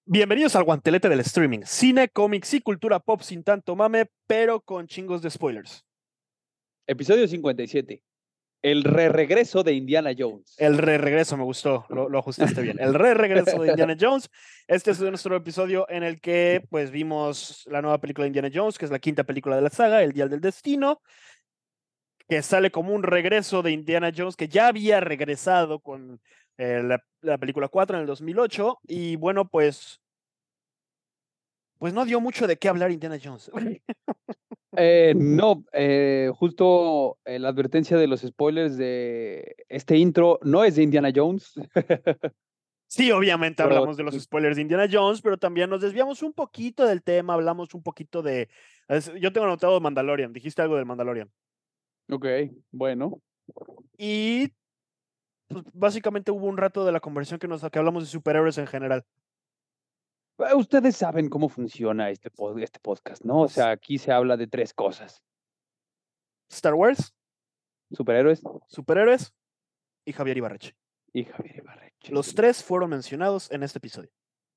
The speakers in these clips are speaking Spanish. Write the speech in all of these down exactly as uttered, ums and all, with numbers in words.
Bienvenidos al guantelete del streaming. Cine, cómics y cultura pop sin tanto mame, pero con chingos de spoilers. Episodio cincuenta y siete. El re-regreso de Indiana Jones. El re-regreso me gustó, lo, lo ajustaste bien. El re-regreso de Indiana Jones. Este es nuestro episodio en el que pues vimos la nueva película de Indiana Jones, que es la quinta película de la saga, El Dial del Destino, que sale como un regreso de Indiana Jones, que ya había regresado con eh, la, la película cuatro en el dos mil ocho. Y bueno, pues pues no dio mucho de qué hablar Indiana Jones. Eh, no, eh, justo eh, la advertencia de los spoilers de este intro no es de Indiana Jones. Sí, obviamente Pero, hablamos de los spoilers de Indiana Jones, pero también nos desviamos un poquito del tema, hablamos un poquito de... Yo tengo anotado Mandalorian, dijiste algo del Mandalorian. ok, bueno. Y pues, básicamente hubo un rato de la conversación que, nos, que hablamos de superhéroes en general. Eh, Ustedes saben cómo funciona este, pod- este podcast, ¿no? O sea, aquí se habla de tres cosas. Star Wars, Superhéroes superhéroes y Javier Ibarreche. y Javier Ibarreche. Los tres fueron mencionados en este episodio.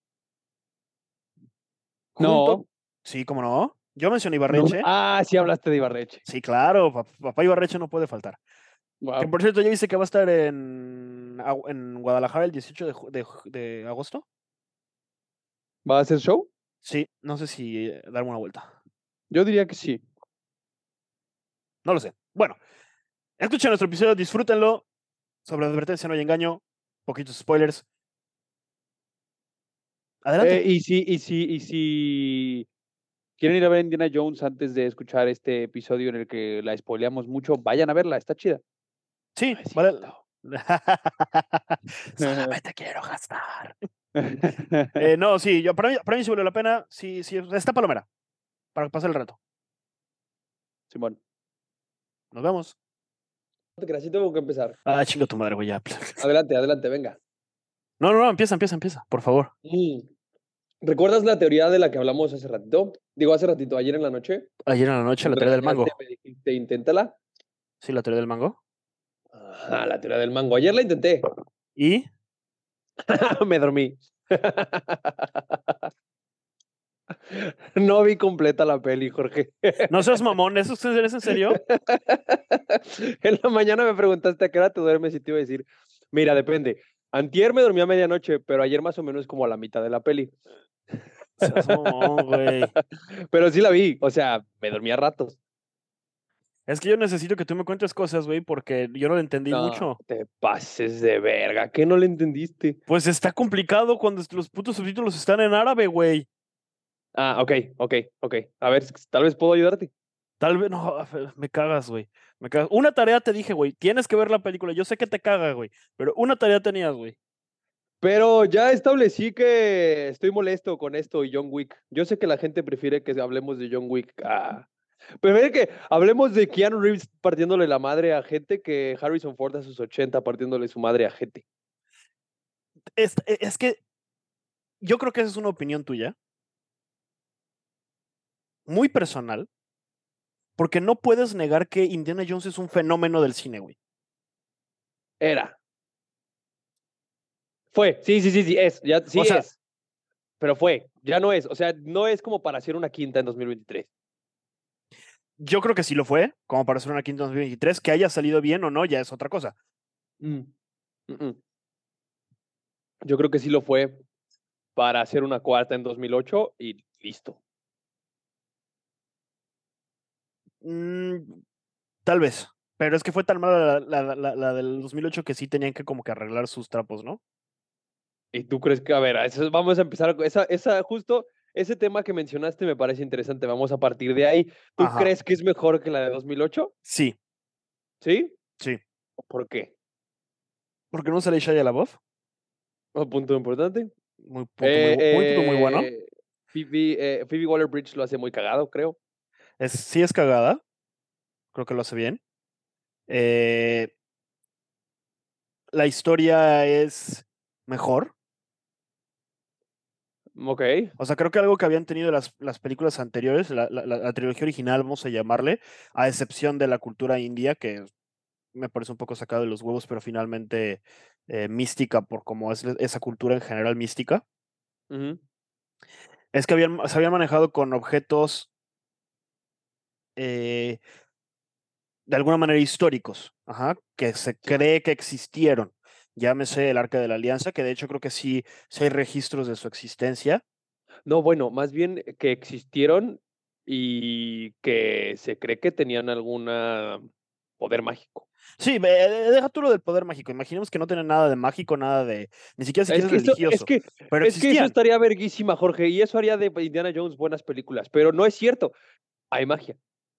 Junto... No, Sí, ¿cómo no? Yo mencioné no. Ibarreche. Ah, sí hablaste de Ibarreche. Sí, claro, pap- papá Ibarreche no puede faltar. Que Wow. por cierto, ya dice que va a estar en, en Guadalajara el dieciocho de, ju- de, de agosto. ¿Va a hacer show? Sí, no sé si eh, darme una vuelta. Yo diría que sí. No lo sé. Bueno, escuchen nuestro episodio, disfrútenlo. Sobre advertencia no hay engaño. Poquitos spoilers. Adelante. Eh, y si, y si, y si quieren ir a ver Indiana Jones antes de escuchar este episodio en el que la spoileamos mucho, vayan a verla, está chida. Sí, No es vale. cierto. Solamente quiero gastar. Eh, no, sí, yo, para, mí, para mí sí valió la pena. Sí, sí, está palomera. Para pasar el rato. Simón. Nos vemos. Así tengo que empezar. Ah, chinga tu madre, güey, ya. Adelante, adelante, venga. No, no, no, empieza, empieza, empieza, por favor. Mm. ¿Recuerdas la teoría de la que hablamos hace ratito? Digo, hace ratito, ayer en la noche. Ayer en la noche, Me la teoría del regañaste, mango. me dijiste, inténtala. Sí, la teoría del mango. Ajá, la teoría del mango. Ayer la intenté. Y Me dormí. No vi completa la peli, Jorge. no seas mamón, ¿eso es en serio? En la mañana me preguntaste a qué hora te duermes y te iba a decir, mira, depende. Antier me dormí a medianoche, pero ayer más o menos como a la mitad de la peli. Seas mamón, güey. Pero sí la vi, o sea, me dormí a ratos. Es que yo necesito que tú me cuentes cosas, güey, porque yo no lo entendí No, mucho. te pases de verga, ¿qué no le entendiste? Pues está complicado cuando los putos subtítulos están en árabe, güey. Ah, ok, ok, ok. A ver, tal vez puedo ayudarte. Tal vez, no, me cagas, güey. Me cagas. Una tarea te dije, güey, tienes que ver la película. Yo sé que te caga, güey, pero una tarea tenías, güey. Pero ya establecí que estoy molesto con esto y John Wick. Yo sé que la gente prefiere que hablemos de John Wick. Ah. Prefiere que hablemos de Keanu Reeves partiéndole la madre a gente que Harrison Ford a sus ochenta partiéndole su madre a gente. Es, es que yo creo que esa es una opinión tuya, muy personal, porque no puedes negar que Indiana Jones es un fenómeno del cine, güey. Era. Fue. Sí, sí, sí, sí, es. Ya, sí O sea, es. Pero fue. Ya no es. O sea, no es como para hacer una quinta en dos mil veintitrés. yo creo que sí lo fue, como para hacer una quinta en dos mil veintitrés, que haya salido bien o no, ya es otra cosa. Mm. Mm -mm. Yo creo que sí lo fue para hacer una cuarta en dos mil ocho y listo. Mm, tal vez. Pero es que fue tan mala la, la, la, la, del dos mil ocho que sí tenían que como que arreglar sus trapos, ¿no? ¿Y tú crees que, a ver, eso, vamos a empezar, esa, esa, justo ese tema que mencionaste me parece interesante, vamos a partir de ahí. ¿Tú Ajá. crees que es mejor que la de dos mil ocho? Sí. ¿Sí? Sí. ¿Por qué? ¿Por qué no sale Shia LaBeouf? Un punto importante. Muy punto muy, Eh, muy, punto muy bueno. eh, Phoebe, eh, Phoebe Waller-Bridge lo hace muy cagado, creo. Es, sí es cagada. Creo que lo hace bien. Eh, la historia es mejor. Ok. O sea, creo que algo que habían tenido las, las películas anteriores, la, la, la, trilogía original, vamos a llamarle, a excepción de la cultura india, que me parece un poco sacado de los huevos, pero finalmente eh, mística, por como es esa cultura en general mística. Uh -huh. Es que habían, se habían manejado con objetos eh, de alguna manera históricos, ajá, que se Sí. cree que existieron. Llámese el Arca de la Alianza, que de hecho creo que sí, sí hay registros de su existencia. No, bueno, más bien que existieron y que se cree que tenían alguna poder mágico. Sí, ve- deja tú lo del poder mágico. Imaginemos que no tienen nada de mágico, nada de, ni siquiera Es siquiera es que eso, es religioso, que, pero es que eso existían. estaría verguísima, Jorge, y eso haría de Indiana Jones buenas películas, pero no es cierto. Hay magia.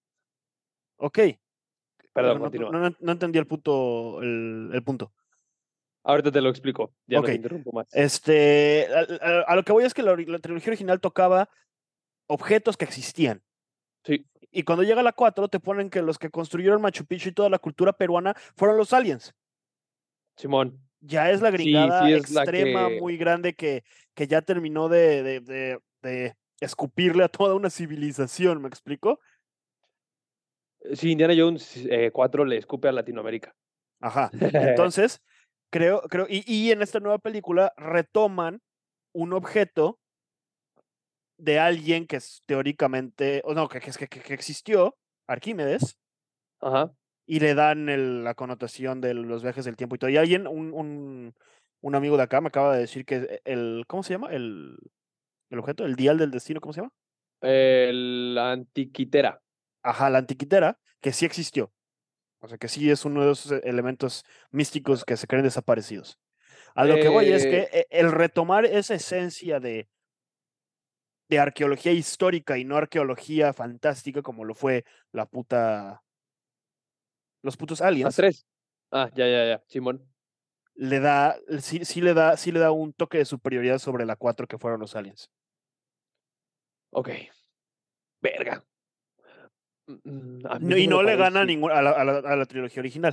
Ok, pero Perdón, no, continúa. no, no entendí el punto, el, el punto. Ahorita te lo explico, ya no Ok, te interrumpo más. este, a, a- a lo que voy es que la, ori- la trilogía original tocaba objetos que existían. Sí, Y cuando llega la cuatro te ponen que los que construyeron Machu Picchu y toda la cultura peruana fueron los aliens. Simón. Ya es la Sí, gringada sí es la extrema, que. muy grande, que, que ya terminó de, de, de, de escupirle a toda una civilización, ¿me explico? Sí, Indiana Jones eh, cuatro le escupe a Latinoamérica. Ajá. Entonces, creo, creo, y, y en esta nueva película retoman un objeto de alguien que es teóricamente, o no, que, que, que, que existió, Arquímedes, Ajá. y le dan el- la connotación de los viajes del tiempo y todo. Y alguien, un, un, un amigo de acá me acaba de decir que el, ¿cómo se llama? El, el objeto, el dial del destino, ¿cómo se llama? El Antiquitera. Ajá, la antiquitera, que sí existió. O sea, que sí es uno de esos elementos místicos que se creen desaparecidos. A lo que voy es Eh, que eh, el retomar esa esencia de, de arqueología histórica y no arqueología fantástica como lo fue la puta, los putos las aliens, tres. Ah, ya, ya, ya. Simón. le da, sí, sí le da, sí le da un toque de superioridad sobre la cuatro que fueron los aliens. Ok. Verga. Mm, mm, A mí No- no y me lo no le gana a, parece. ningún- a, la, a la- a la trilogía original.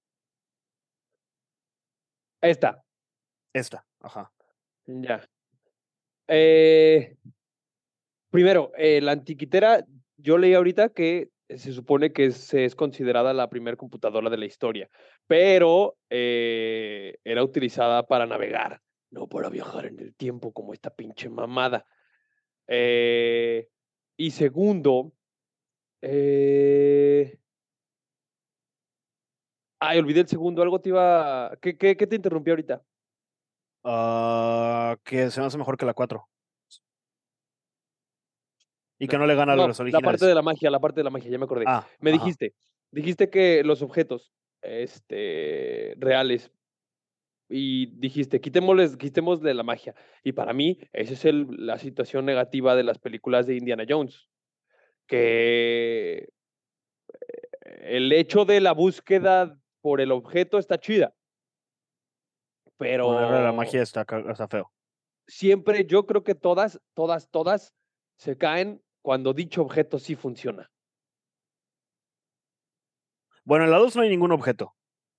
Esta. Esta, ajá. Ya. Eh, Primero, eh, la Antiquitera, yo leí ahorita que se supone que es, es considerada la primera computadora de la historia, pero eh, era utilizada para navegar, no para viajar en el tiempo como esta pinche mamada. Eh, y segundo, eh, ay, olvidé el segundo, algo te iba. ¿Qué, qué, qué te interrumpí ahorita? Ah, que se me hace mejor que la cuatro. Y que No, no le gana a no, los la parte de originales. la magia, la parte de la magia, ya me acordé. Ah, Me ajá. dijiste, dijiste que los objetos este, reales y dijiste, quitémosles, quitémosle la magia. Y para mí, esa es el, la situación negativa de las películas de Indiana Jones, que el hecho de la búsqueda por el objeto está chida, Ponerle la pero magia está, ca- está feo. siempre yo creo que todas, todas, todas se caen cuando dicho objeto sí funciona. Bueno, en la dos no hay ningún objeto.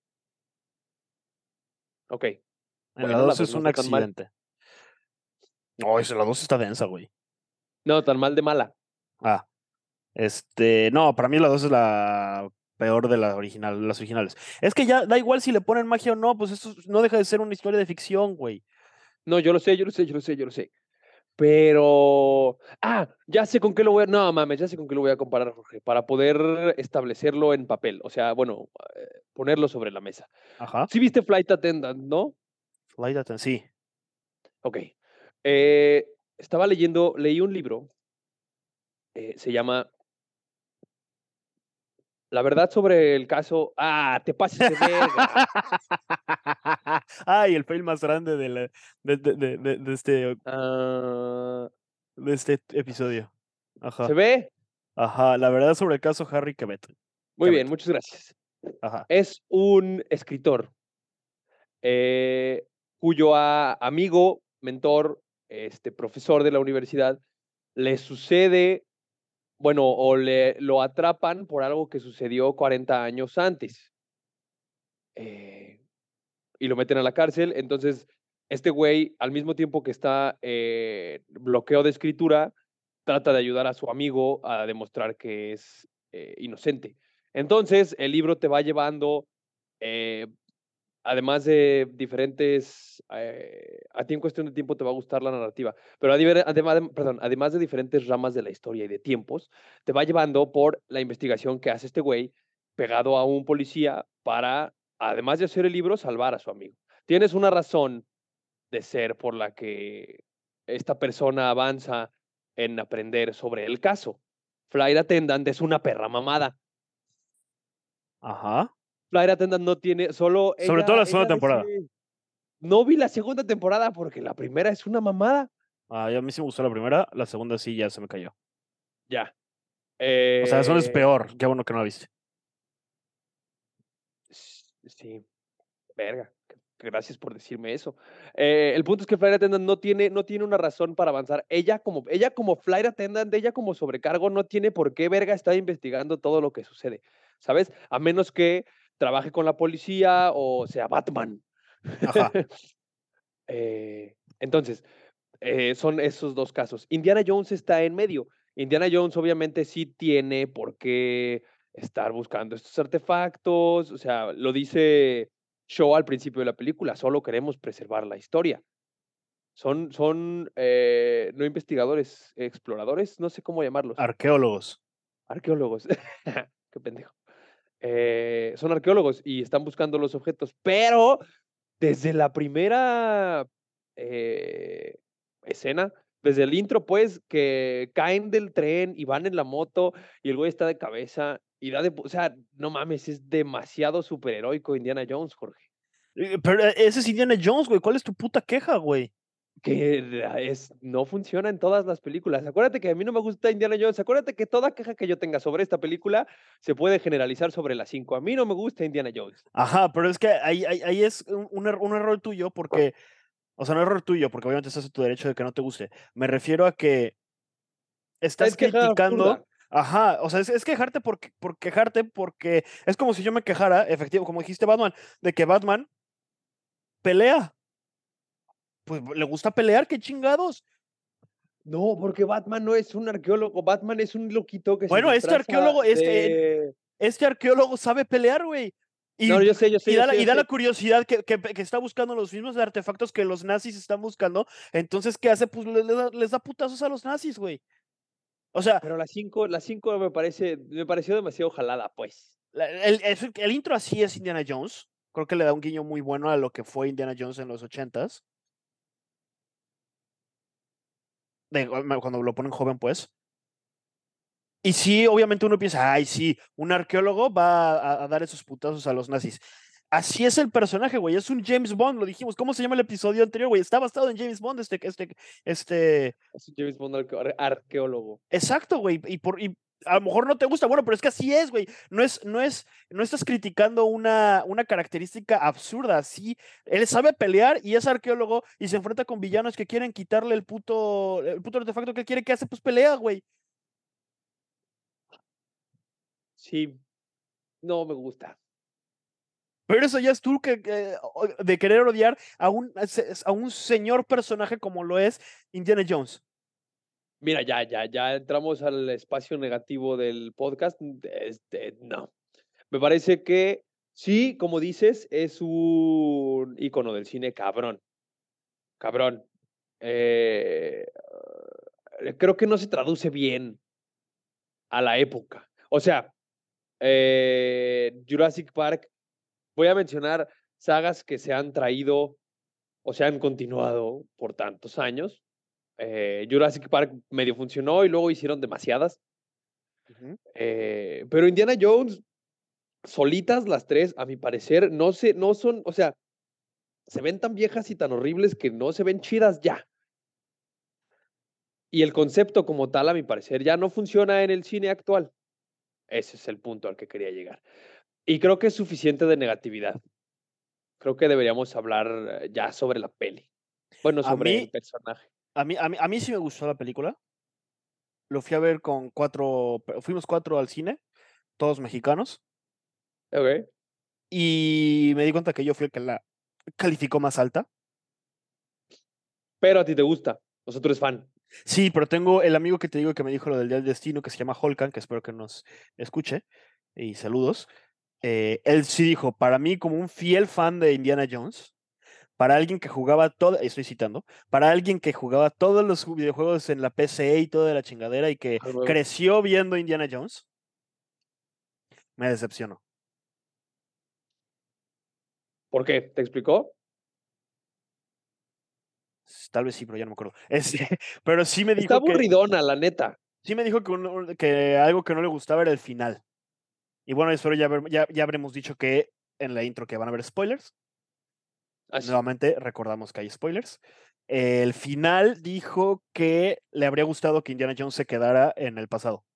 Ok, En la bueno, la dos dos es no un está tan mal. accidente. No, esa- la dos está densa, güey. No, tan mal de mala. Ah, este, no, para mí la dos es la peor de la original, las originales. Es que ya da igual si le ponen magia o no, pues eso no deja de ser una historia de ficción, güey. No, yo lo sé, yo lo sé, yo lo sé, yo lo sé. Pero, ah, ya sé con qué lo voy a, no mames, ya sé con qué lo voy a comparar, Jorge, para poder establecerlo en papel, o sea, bueno, eh, ponerlo sobre la mesa. Ajá. Sí viste Flight Attendant, ¿no? Flight Attendant, sí. Ok. Eh, Estaba leyendo, leí un libro, eh, se llama La verdad sobre el caso, ah, te pases de verga. Ay, el fail más grande de, la- de, de- de- de- de este, Ah, de este episodio. ¿se Ajá. ve? Ajá. La verdad sobre el caso Harry Quebet. Muy bien, Quebet. muchas gracias. Ajá. Es un escritor eh, cuyo a- amigo, mentor, este, profesor de la universidad, le sucede, bueno, o le lo atrapan por algo que sucedió cuarenta años antes. Eh, y lo meten a la cárcel. Entonces, este güey, al mismo tiempo que está eh, bloqueo de escritura, trata de ayudar a su amigo a demostrar que es eh, inocente. Entonces, el libro te va llevando eh, además de diferentes, eh, a ti en cuestión de tiempo te va a gustar la narrativa, pero además, perdón, además de diferentes ramas de la historia y de tiempos, te va llevando por la investigación que hace este güey pegado a un policía para, además de hacer el libro, salvar a su amigo. Tienes una razón de ser por la que esta persona avanza en aprender sobre el caso. Flight Attendant es una perra mamada. Ajá. Flight Attendant no tiene, solo Sobre todo ella, la segunda ella temporada. decide. No vi la segunda temporada porque la primera es una mamada. Ah, a mí sí me gustó la primera, la segunda sí ya se me cayó. Ya. O sea, la segunda es Eh, peor. Qué bueno que no la viste. sí, verga. Gracias por decirme eso. Eh, el punto es que Flight Attendant no tiene, no tiene una razón para avanzar. Ella como, ella como Flight Attendant, ella como sobrecargo, no tiene por qué verga estar investigando todo lo que sucede, ¿sabes? A menos que trabaje con la policía o sea Batman. Ajá. eh, entonces, eh, son esos dos casos. Indiana Jones está en medio. Indiana Jones obviamente sí tiene por qué estar buscando estos artefactos, o sea, lo dice Shaw al principio de la película, solo queremos preservar la historia. Son, son eh, no investigadores, exploradores, no sé cómo llamarlos, Arqueólogos. arqueólogos. Qué pendejo. Eh, son arqueólogos y están buscando los objetos, pero desde la primera eh, escena, desde el intro, pues, que caen del tren y van en la moto y el güey está de cabeza y da de, o sea, no mames, es demasiado superheroico Indiana Jones, Jorge. Eh, Pero eh, ese es Indiana Jones, güey. ¿Cuál es tu puta queja, güey? Que es, no funciona en todas las películas. Acuérdate que a mí no me gusta Indiana Jones. Acuérdate que toda queja que yo tenga sobre esta película se puede generalizar sobre las cinco. A mí no me gusta Indiana Jones. Ajá, pero es que ahí, ahí, ahí es un, un er- un error tuyo porque, o sea, no error tuyo porque obviamente estás en tu derecho de que no te guste. Me refiero a que estás Es queja absurda. criticando, ajá, o sea, es, es quejarte por, por quejarte porque es como si yo me quejara, efectivo, como dijiste Batman, de que Batman pelea. Pues le gusta pelear, qué chingados. No, porque Batman no es un arqueólogo. Batman es un loquito que se Bueno, este disfraza arqueólogo, este, de... este arqueólogo sabe pelear, güey. Y, No, yo sé, yo sé, y, yo da sé, la, y yo da la sé. curiosidad que, que, que está buscando los mismos artefactos que los nazis están buscando. Entonces, ¿qué hace? Pues les, da, les da putazos a los nazis, güey. O sea, Pero las cinco, las cinco me parece, me pareció demasiado jalada, pues. la- el, el, el intro así es Indiana Jones. Creo que le da un guiño muy bueno a lo que fue Indiana Jones en los ochentas. De, cuando lo ponen joven, pues. Y sí, obviamente uno piensa, ay, sí, un arqueólogo va a, a dar esos putazos a los nazis. Así es el personaje, güey. Es un James Bond, lo dijimos. ¿Cómo se llama el episodio anterior, güey? Está basado en James Bond, este, este, este. Es un James Bond arque- arqueólogo. Exacto, güey. Y por, y a lo mejor no te gusta, bueno, pero es que así es, güey. No es, no es, no estás criticando una, una característica absurda. Sí, él sabe pelear y es arqueólogo y se enfrenta con villanos que quieren quitarle el puto, el puto artefacto que él quiere que hace, pues pelea, güey. Sí, no me gusta. Pero eso ya es tú que, que, de querer odiar a un, a un señor personaje como lo es Indiana Jones. Mira, ya, ya, ya entramos al espacio negativo del podcast. Este, no. Me parece que sí, como dices, es un icono del cine cabrón. Cabrón. Eh, creo que no se traduce bien a la época. O sea, eh, Jurassic Park, voy a mencionar sagas que se han traído o se han continuado por tantos años. Eh, Jurassic Park medio funcionó y luego hicieron demasiadas. Uh-huh. Eh, pero Indiana Jones, solitas las tres, a mi parecer, no, se, no son, o sea, se ven tan viejas y tan horribles que no se ven chidas ya. Y el concepto como tal, a mi parecer, ya no funciona en el cine actual. Ese es el punto al que quería llegar. Y creo que es suficiente de negatividad. Creo que deberíamos hablar ya sobre la peli. Bueno, A sobre mí, el personaje. a mí, a mí, a mí sí me gustó la película. Lo fui a ver con cuatro, fuimos cuatro al cine, todos mexicanos, Ok. y me di cuenta que yo fui el que la calificó más alta. Pero a ti te gusta. Nosotros eres fan. Sí, pero tengo el amigo que te digo que me dijo lo del Día del Destino, que se llama Holkan, que espero que nos escuche, y saludos. eh, él sí dijo, para mí como un fiel fan de Indiana Jones, para alguien que jugaba todo, estoy citando, para alguien que jugaba todos los videojuegos en la P C y toda la chingadera y que Ah, huevo. creció viendo Indiana Jones, me decepcionó. ¿Por qué? ¿Te explicó? Tal vez sí, pero ya no me acuerdo. Este, pero sí me Está dijo que, aburridona, la neta. sí me dijo que, un- un- que algo que no le gustaba era el final. Y bueno, eso ya, haber- ya, ya habremos dicho que en la intro que van a haber spoilers. Así. Nuevamente recordamos que hay spoilers. El final dijo que le habría gustado que Indiana Jones se quedara en el pasado.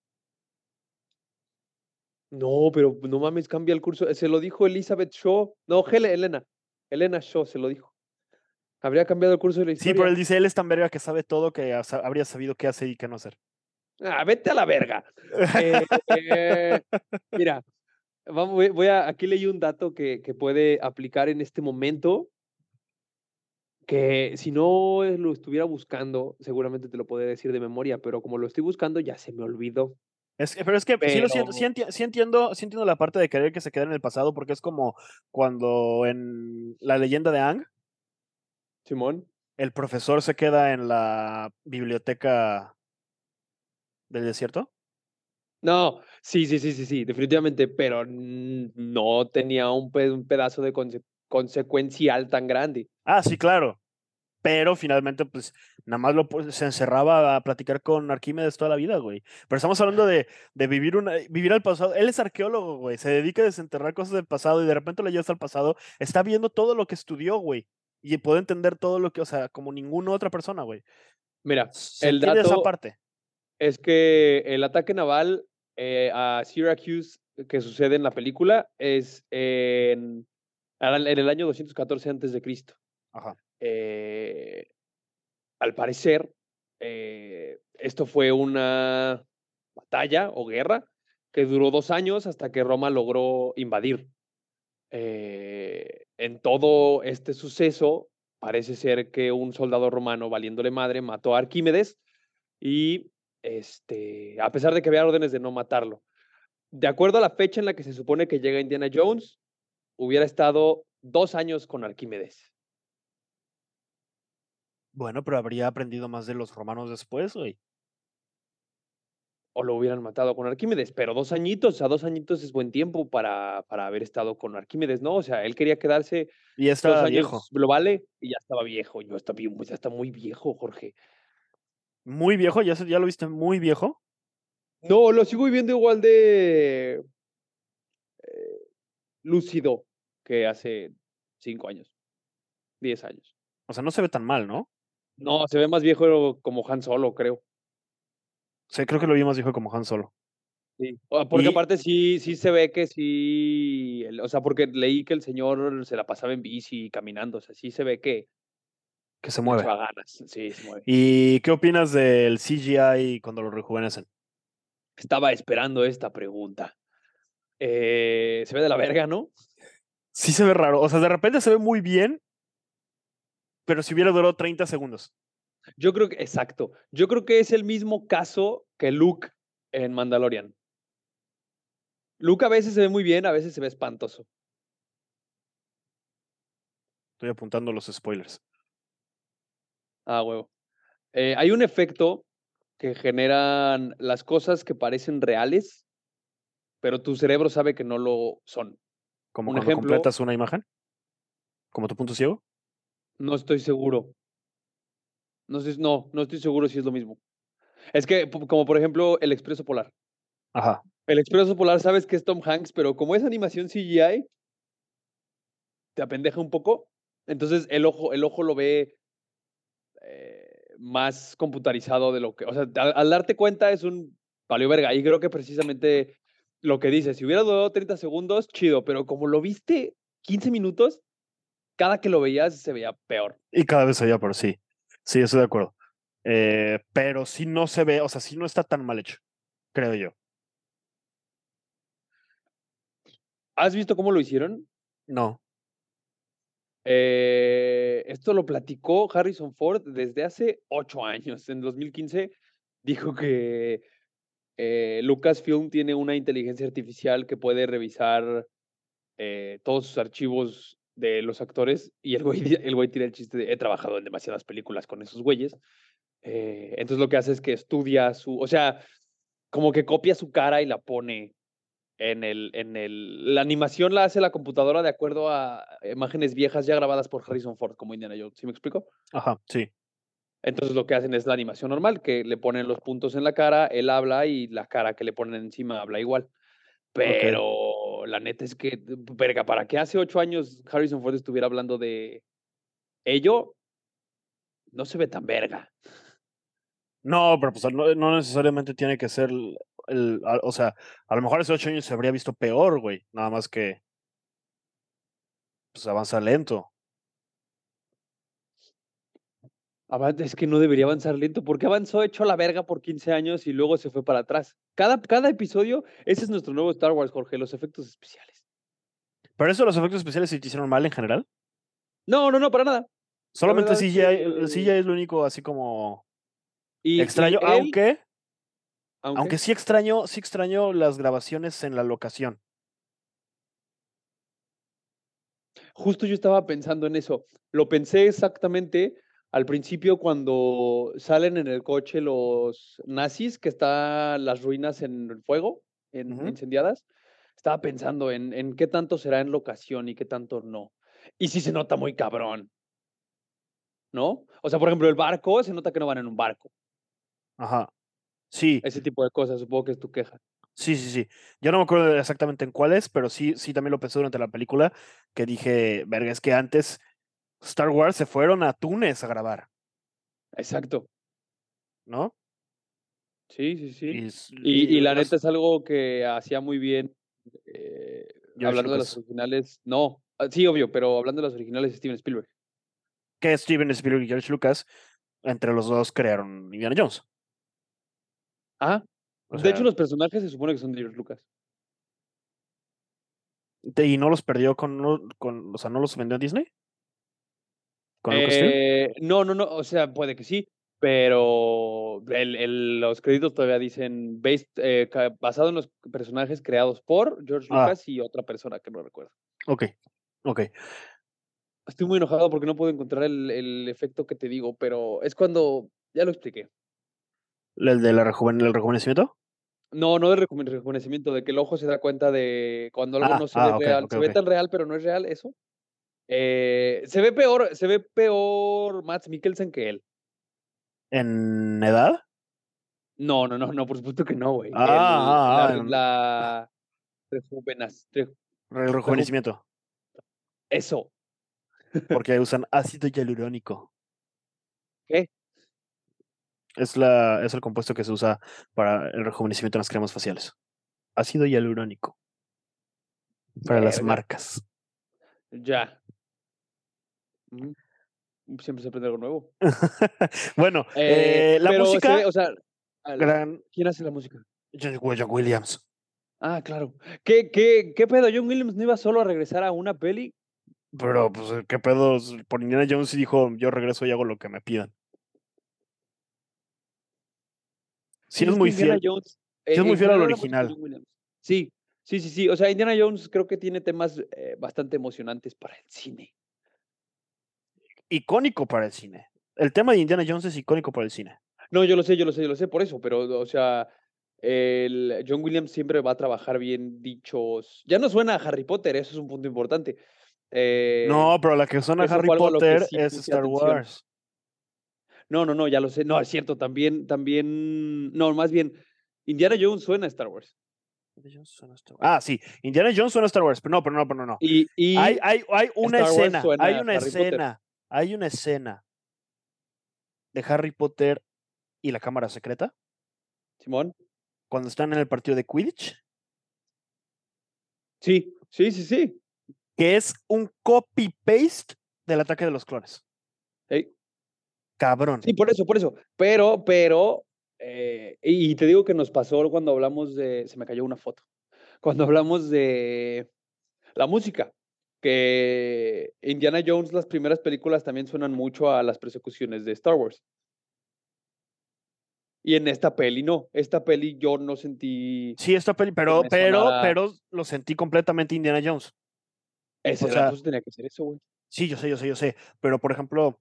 No, pero no mames, cambia el curso. Se lo dijo Elizabeth Shaw. No, Hele- Elena. Elena Shaw se lo dijo. Habría cambiado el curso de la Sí, pero historia. él dice, él es tan verga que sabe todo que ha- sa- habría sabido qué hacer y qué no hacer. Ah, vete a la verga. Eh, eh, mira, vamos, voy voy a, aquí leí un dato que, que puede aplicar en este momento, que si no lo estuviera buscando, seguramente te lo podría decir de memoria, pero como lo estoy buscando, ya se me olvidó. Es que- pero es que sí lo siento, sí, Pero, enti- sí entiendo, sí entiendo la parte de querer que se quede en el pasado, porque es como cuando en la leyenda de Aang, Simón, el profesor se queda en la biblioteca del desierto. no, sí, sí, sí, sí, sí, definitivamente, pero mm, no tenía un, pe- un pedazo de conse- consecuencial tan grande. Ah, sí, claro. Pero finalmente, pues, nada más lo, pu- se encerraba a platicar con Arquímedes toda la vida, güey. Pero estamos hablando de, de vivir, una, vivir al pasado. Él es arqueólogo, güey. Se dedica a desenterrar cosas del pasado y de repente lo llevas al pasado. Está viendo todo lo que estudió, güey. Y puede entender todo lo que, o sea, como ninguna otra persona, güey. Mira, Se el entiende esa dato parte. es que el ataque naval eh, a Syracuse que sucede en la película es en, en el año doscientos catorce antes de Cristo. Ajá. Eh, al parecer, eh, esto fue una batalla o guerra que duró dos años hasta que Roma logró invadir. Eh, en todo este suceso, parece ser que un soldado romano, valiéndole madre, mató a Arquímedes y, este, a pesar de que había órdenes de no matarlo. De acuerdo a la fecha en la que se supone que llega Indiana Jones, hubiera estado dos años con Arquímedes. Bueno, pero habría aprendido más de los romanos después, güey. O lo hubieran matado con Arquímedes, pero dos añitos, o sea, dos añitos es buen tiempo para, para haber estado con Arquímedes, ¿no? O sea, él quería quedarse Y ya dos estaba viejo. años globales y ya estaba viejo, y no está bien, pues ya está muy viejo, Jorge. Muy viejo, ya, se- ya lo viste muy viejo. No, lo sigo viviendo igual de eh, lúcido que hace cinco años, diez años. O sea, no se ve tan mal, ¿no? No, se ve más viejo como Han Solo, creo. O sea, creo que lo vi más viejo como Han Solo. Sí. O- Porque Y aparte sí, sí se ve que sí, el- o sea, porque leí que el señor se la pasaba en bici y caminando, o sea, sí se ve que que se le mueve. echaba ganas, sí, se mueve. ¿Y qué opinas del C G I cuando lo rejuvenecen? Estaba esperando esta pregunta. Eh, se ve de la verga, ¿no? Sí se ve raro. O sea, de repente se ve muy bien, pero si hubiera durado treinta segundos. Yo creo que, exacto, yo creo que es el mismo caso que Luke en Mandalorian. Luke a veces se ve muy bien, a veces se ve espantoso. Estoy apuntando los spoilers. Ah, huevo. Eh, hay un efecto que generan las cosas que parecen reales, pero tu cerebro sabe que no lo son. Como Un cuando ejemplo, completas una imagen, como tu punto ciego. no estoy seguro. No, sé, no, no estoy seguro si es lo mismo. Es que, po- como por ejemplo, el Expreso Polar. Ajá. El Expreso Polar sabes que es Tom Hanks, pero como es animación C G I, te apendeja un poco. Entonces el ojo, el ojo lo ve eh, más computarizado de lo que. O sea, al, al darte cuenta es un valió verga. Y creo que precisamente lo que dices, si hubiera durado treinta segundos, chido, pero como lo viste quince minutos, cada que lo veías se veía peor. Y cada vez se veía por sí. Sí, estoy de acuerdo. Eh, pero sí no se ve, o sea, sí no está tan mal hecho, creo yo. ¿Has visto cómo lo hicieron? No. Eh, esto lo platicó Harrison Ford desde hace ocho años. En dos mil quince dijo que eh, Lucasfilm tiene una inteligencia artificial que puede revisar eh, todos sus archivos de los actores y el güey, el güey tira el chiste de he trabajado en demasiadas películas con esos güeyes. Eh, entonces lo que hace es que estudia su, o sea, como que copia su cara y la pone en el, en el, la animación la hace la computadora de acuerdo a imágenes viejas ya grabadas por Harrison Ford como Indiana Jones, ¿sí me explico? Ajá, sí. Entonces lo que hacen es la animación normal, que le ponen los puntos en la cara, él habla y la cara que le ponen encima habla igual. Ok. Pero la neta es que, verga, para que hace ocho años Harrison Ford estuviera hablando de ello, no se ve tan verga. No, pero pues no, no necesariamente tiene que ser el, el- a- o sea, a lo mejor hace ocho años se habría visto peor, güey. Nada más que pues avanza lento. Avan- Es que no debería avanzar lento, porque avanzó hecho la verga por quince años y luego se fue para atrás. Cada, cada episodio, ese es nuestro nuevo Star Wars, Jorge, los efectos especiales. Pero eso los efectos especiales se te hicieron mal en general. No, no, no, para nada. La Solamente verdad el es C G I, el que... C G I es lo único así como Y, y extraño, él, aunque, aunque aunque sí extraño, sí extraño las grabaciones en la locación. justo yo estaba pensando en eso. Lo pensé exactamente al principio cuando salen en el coche los nazis, que están las ruinas en el fuego, en, Ujú. incendiadas. Estaba pensando en, en qué tanto será en locación y qué tanto no. Y sí se nota muy cabrón, ¿no? O sea, por ejemplo, el barco, se nota que no van en un barco. Ajá. Sí, Ese tipo de cosas, supongo que es tu queja. sí, sí, sí. Yo no me acuerdo exactamente en cuál es, pero sí, sí también lo pensé durante la película, que dije, verga, es que antes Star Wars se fueron a Túnez a grabar, Exacto. ¿no? Sí, sí, sí. Y, s- y Y, y la neta las es algo que hacía muy bien, eh, George hablando de las Lucas. originales, no, ah, sí, obvio, pero hablando de las originales, Steven Spielberg. Que Steven Spielberg y George Lucas, entre los dos crearon Indiana Jones. Ah, O de hecho, sea, los personajes se supone que son de George Lucas. de- y no los perdió con, no- con, o sea, no los vendió a Disney, con Lucasfilm. Eh, no, no, no, o sea, puede que sí, pero el, el- los créditos todavía dicen based, eh, ca- basado en los personajes creados por George Ah, Lucas y otra persona que no recuerdo. ok, ok. Estoy muy enojado porque no puedo encontrar el, el efecto que te digo, pero es cuando, ya lo expliqué. ¿El de la rejuven- el rejuvenecimiento? No, no de reju- rejuvenecimiento, de que el ojo se da cuenta de cuando algo Ah, no se ve ah, ok, real. ok, Se ve ok. tan real, pero no es real eso. Eh, se ve peor, se ve peor Mads Mikkelsen que él. ¿En edad? No, no, no, no, por supuesto que no, güey. Ah, El, la, ah, ah, re- en- la rejuvenas- re- el reju- rejuvenecimiento. eso. Porque usan ácido hialurónico. ¿Qué? Es, la, es el compuesto que se usa para el rejuvenecimiento en las cremas faciales. Ácido hialurónico. Para las Verga. marcas. Ya. Mm, Siempre se aprende algo nuevo. Bueno, Eh, eh, la pero se ve, música, o sea, al- gran ¿quién hace la música? John John Williams. Ah, claro. ¿Qué, qué, qué pedo? ¿John Williams no iba solo a regresar a una peli? Pero, pues, qué pedos. Por Indiana Jones y dijo, yo regreso y hago lo que me pidan. Si Pues es es que muy Indiana fiel, Jones, si es eh, muy en fiel al general la música de original. John Williams. Sí, sí, sí, sí. O sea, Indiana Jones creo que tiene temas eh, bastante emocionantes para el cine. Icónico para el cine. El tema de Indiana Jones es icónico para el cine. No, yo lo sé, yo lo sé, yo lo sé por eso, pero, o sea, el John Williams siempre va a trabajar bien dichos. Ya no suena a Harry Potter, eso es un punto importante. Eh, No, pero la que suena a eso Harry fue algo a lo que Potter sí es puse Star atención. Wars. No, no, no, ya lo sé. No, es cierto, también, también, no, más bien, Indiana Jones suena a Star Wars. Indiana Jones suena a Star Wars. Ah, sí, Indiana Jones suena a Star Wars, pero no, pero no, pero no, no. Y, Hay, y hay, hay una Star Wars escena, suena hay a una Harry Potter. escena, hay una escena de Harry Potter y la cámara secreta Simón. cuando están en el partido de Quidditch, Sí, sí, sí, sí. que es un copy-paste del ataque de los clones. Ey, Cabrón. sí, por eso, por eso. Pero, pero, eh, y te digo que nos pasó cuando hablamos de, se me cayó una foto, cuando hablamos de la música, que Indiana Jones, las primeras películas también suenan mucho a las persecuciones de Star Wars. Y en esta peli no, esta peli yo no sentí Sí, esta peli, que pero, me pero, sonara, pero lo sentí completamente Indiana Jones. Ese O era, sea, pues tenía que ser eso, güey. sí, yo sé, yo sé, yo sé, pero por ejemplo,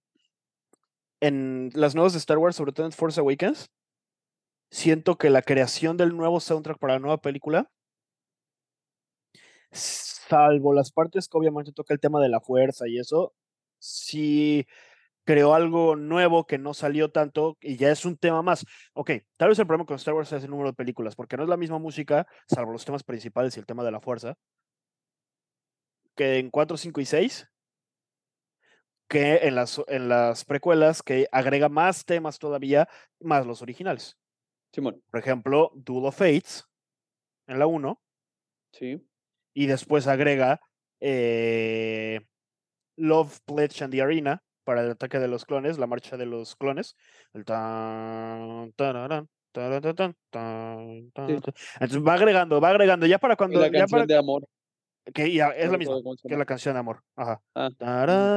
en las nuevas de Star Wars, sobre todo en Force Awakens, siento que la creación del nuevo soundtrack para la nueva película, salvo las partes que obviamente toca el tema de la fuerza y eso, sí creó algo nuevo que no salió tanto y ya es un tema más. Ok, tal vez el problema con Star Wars es el número de películas, porque no es la misma música, salvo los temas principales y el tema de la fuerza, que en cuatro, cinco y seis, que en las, en las precuelas, que agrega más temas todavía, más los originales. Simón, Por ejemplo, Duel of Fates en la uno, sí. y después agrega eh, Love, Pledge and the Arena para el ataque de los clones, la marcha de los clones. El tan, tararán, taratatan, tan, tan, Sí. tan. Entonces va agregando, va agregando, ya para Y la cuando, ya para, canción de amor, que ya es no la misma recuerdo cómo se que llama. la canción de amor. Ajá. Ah, ujú,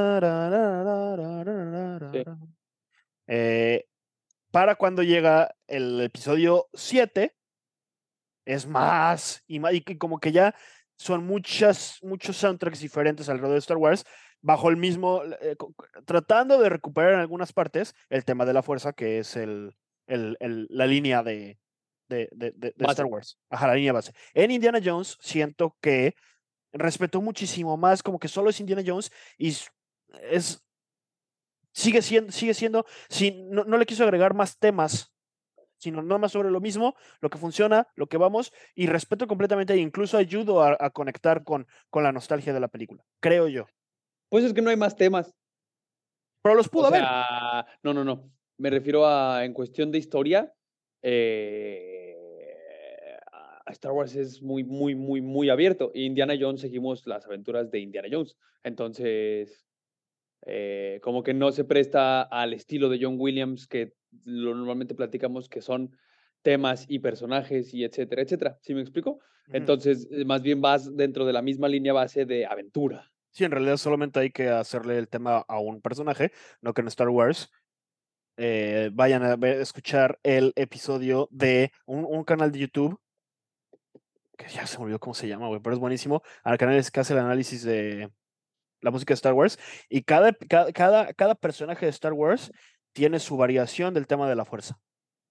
sí. Tarararararararararara. Eh, para cuando llega el episodio siete, es más y más, y que como que ya son muchas, muchos soundtracks diferentes alrededor de Star Wars, bajo el mismo, eh, co- tratando de recuperar en algunas partes el tema de la fuerza, que es el, el, el- la línea de, de, de, de- de Star Base. Wars. Ajá, la línea base. En Indiana Jones siento que respetó muchísimo más, como que solo es Indiana Jones y s- es, sigue siendo, sigue siendo, si no, no le quiso agregar más temas, sino nada más sobre lo mismo, lo que funciona, lo que vamos, y respeto completamente e incluso ayudo a, a conectar con, con la nostalgia de la película, creo yo. Pues es que no hay más temas. Pero los O pudo haber. sea, no, no, no. Me refiero a, en cuestión de historia, eh, a Star Wars es muy, muy, muy, muy abierto. Y Indiana Jones seguimos las aventuras de Indiana Jones. Entonces, eh, como que no se presta al estilo de John Williams que lo normalmente platicamos que son temas y personajes y etcétera, etcétera. ¿Sí me explico? Ujú. Entonces, eh, más bien vas dentro de la misma línea base de aventura. Sí, en realidad solamente hay que hacerle el tema a un personaje, no que en Star Wars eh, vayan a ver, escuchar el episodio de un, un canal de YouTube, que ya se me olvidó cómo se llama, güey, pero es buenísimo. Al canal es que hace el análisis de la música de Star Wars, y cada, cada, cada, cada personaje de Star Wars tiene su variación del tema de la fuerza.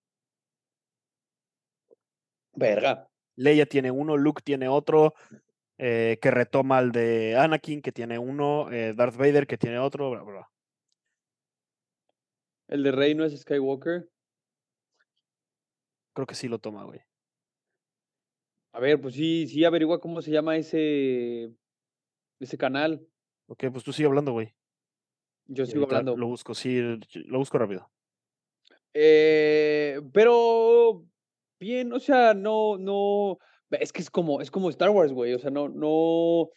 Verga. Leia tiene uno, Luke tiene otro, eh, que retoma el de Anakin, que tiene uno, eh, Darth Vader, que tiene otro, bla, bla, bla. El de Rey no es Skywalker. Creo que sí lo toma, güey. A ver, pues sí, sí, averigua cómo se llama ese, ese canal. Ok, pues tú sigue hablando, güey. Yo Y sigo ahorita hablando. lo busco, sí, lo busco rápido. Eh, pero bien, o sea, no, no. Es que es como, es como Star Wars, güey. O sea, no, no,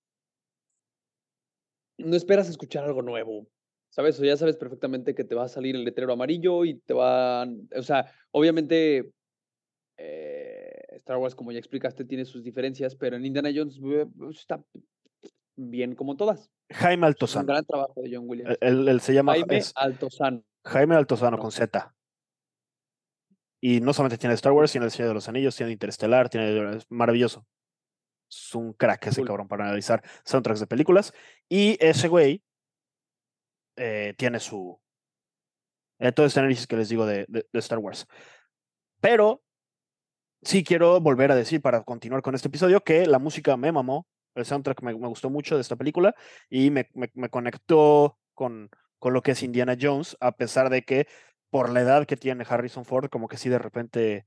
no esperas escuchar algo nuevo. ¿Sabes? O ya sabes perfectamente que te va a salir el letrero amarillo y te van. O sea, obviamente, eh, Star Wars, como ya explicaste, tiene sus diferencias, pero en Indiana Jones eh, está bien como todas. Jaime Eso es un Altozano. gran trabajo de John Él, Williams. él- él se llama, Jaime es Altozano. Jaime Altozano con Z. Y no solamente tiene Star Wars, tiene El Señor de los Anillos, tiene Interestelar, tiene, es maravilloso. Es un crack ese Cool. cabrón para analizar soundtracks de películas. Y ese güey eh, tiene su, eh, todo este análisis que les digo de, de, de Star Wars. Pero sí quiero volver a decir, para continuar con este episodio, que la música me mamó, el soundtrack me, me gustó mucho de esta película y me, me, me conectó con, con lo que es Indiana Jones, a pesar de que por la edad que tiene Harrison Ford, como que sí de repente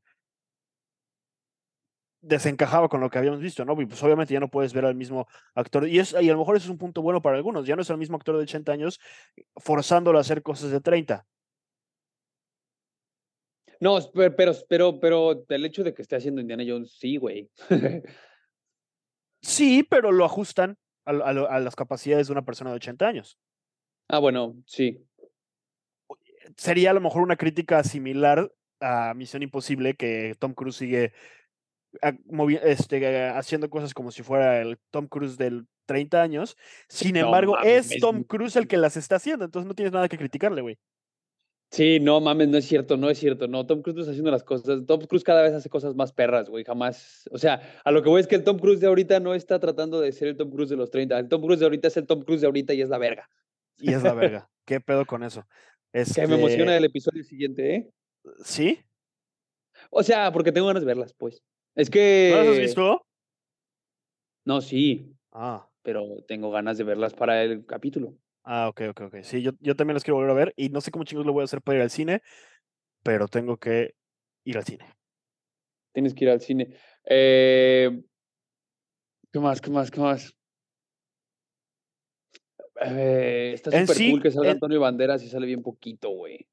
desencajaba con lo que habíamos visto, ¿no? Y pues obviamente ya no puedes ver al mismo actor, y, es, y a lo mejor eso es un punto bueno para algunos, ya no es el mismo actor de ochenta años forzándolo a hacer cosas de treinta. No, pero, pero, pero, pero el hecho de que esté haciendo Indiana Jones, sí, güey. Sí, pero lo ajustan a, a, a las capacidades de una persona de ochenta años. Ah, bueno, sí. Sería a lo mejor una crítica similar a Misión Imposible, que Tom Cruise sigue a, movi este, haciendo cosas como si fuera el Tom Cruise del treinta años. Sin No embargo, es mames. Tom Cruise el que las está haciendo, entonces no tienes nada que criticarle, güey. Sí, no mames, no es cierto, no es cierto. No, Tom Cruise no está haciendo las cosas. Tom Cruise cada vez hace cosas más perras, güey. Jamás. O sea, a lo que voy es que el Tom Cruise de ahorita no está tratando de ser el Tom Cruise de los treinta. El Tom Cruise de ahorita es el Tom Cruise de ahorita y es la verga. Y es la verga. ¿Qué pedo con eso? Que me emociona Este, el episodio siguiente, ¿eh? ¿sí? O sea, porque tengo ganas de verlas, pues. Es ¿No las has que. visto? No, sí, Ah, pero tengo ganas de verlas para el capítulo. ah, ok, ok, ok. Sí, yo, yo también las quiero volver a ver y no sé cómo chingos lo voy a hacer para ir al cine, pero tengo que ir al cine. Tienes que ir al cine. Eh, ¿Qué más? ¿Qué más? ¿Qué más? Eh, está En súper sí, cool que salga en, Antonio Banderas y sale bien poquito, güey.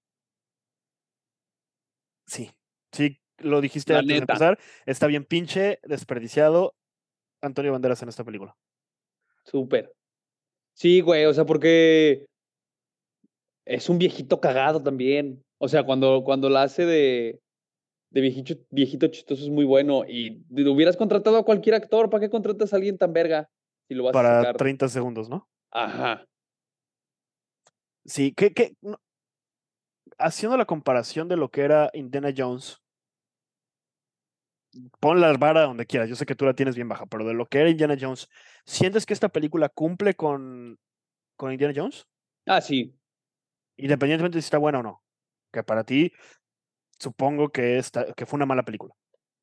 sí, sí, lo dijiste La antes de neta, empezar, está bien pinche, desperdiciado Antonio Banderas en esta película. súper. Sí, güey, o sea, porque es un viejito cagado también. O sea, cuando, cuando la hace de, de viejito, viejito chistoso es muy bueno. Y lo hubieras contratado a cualquier actor, ¿para qué contratas a alguien tan verga si lo vas a Para sacar? treinta segundos, ¿no? Ajá. Sí, que, que, no, haciendo la comparación de lo que era Indiana Jones, pon la vara donde quieras, yo sé que tú la tienes bien baja, pero de lo que era Indiana Jones, ¿sientes que esta película cumple con, con Indiana Jones? Ah, sí. Independientemente de si está buena o no. Que para ti, supongo que, esta, que fue una mala película.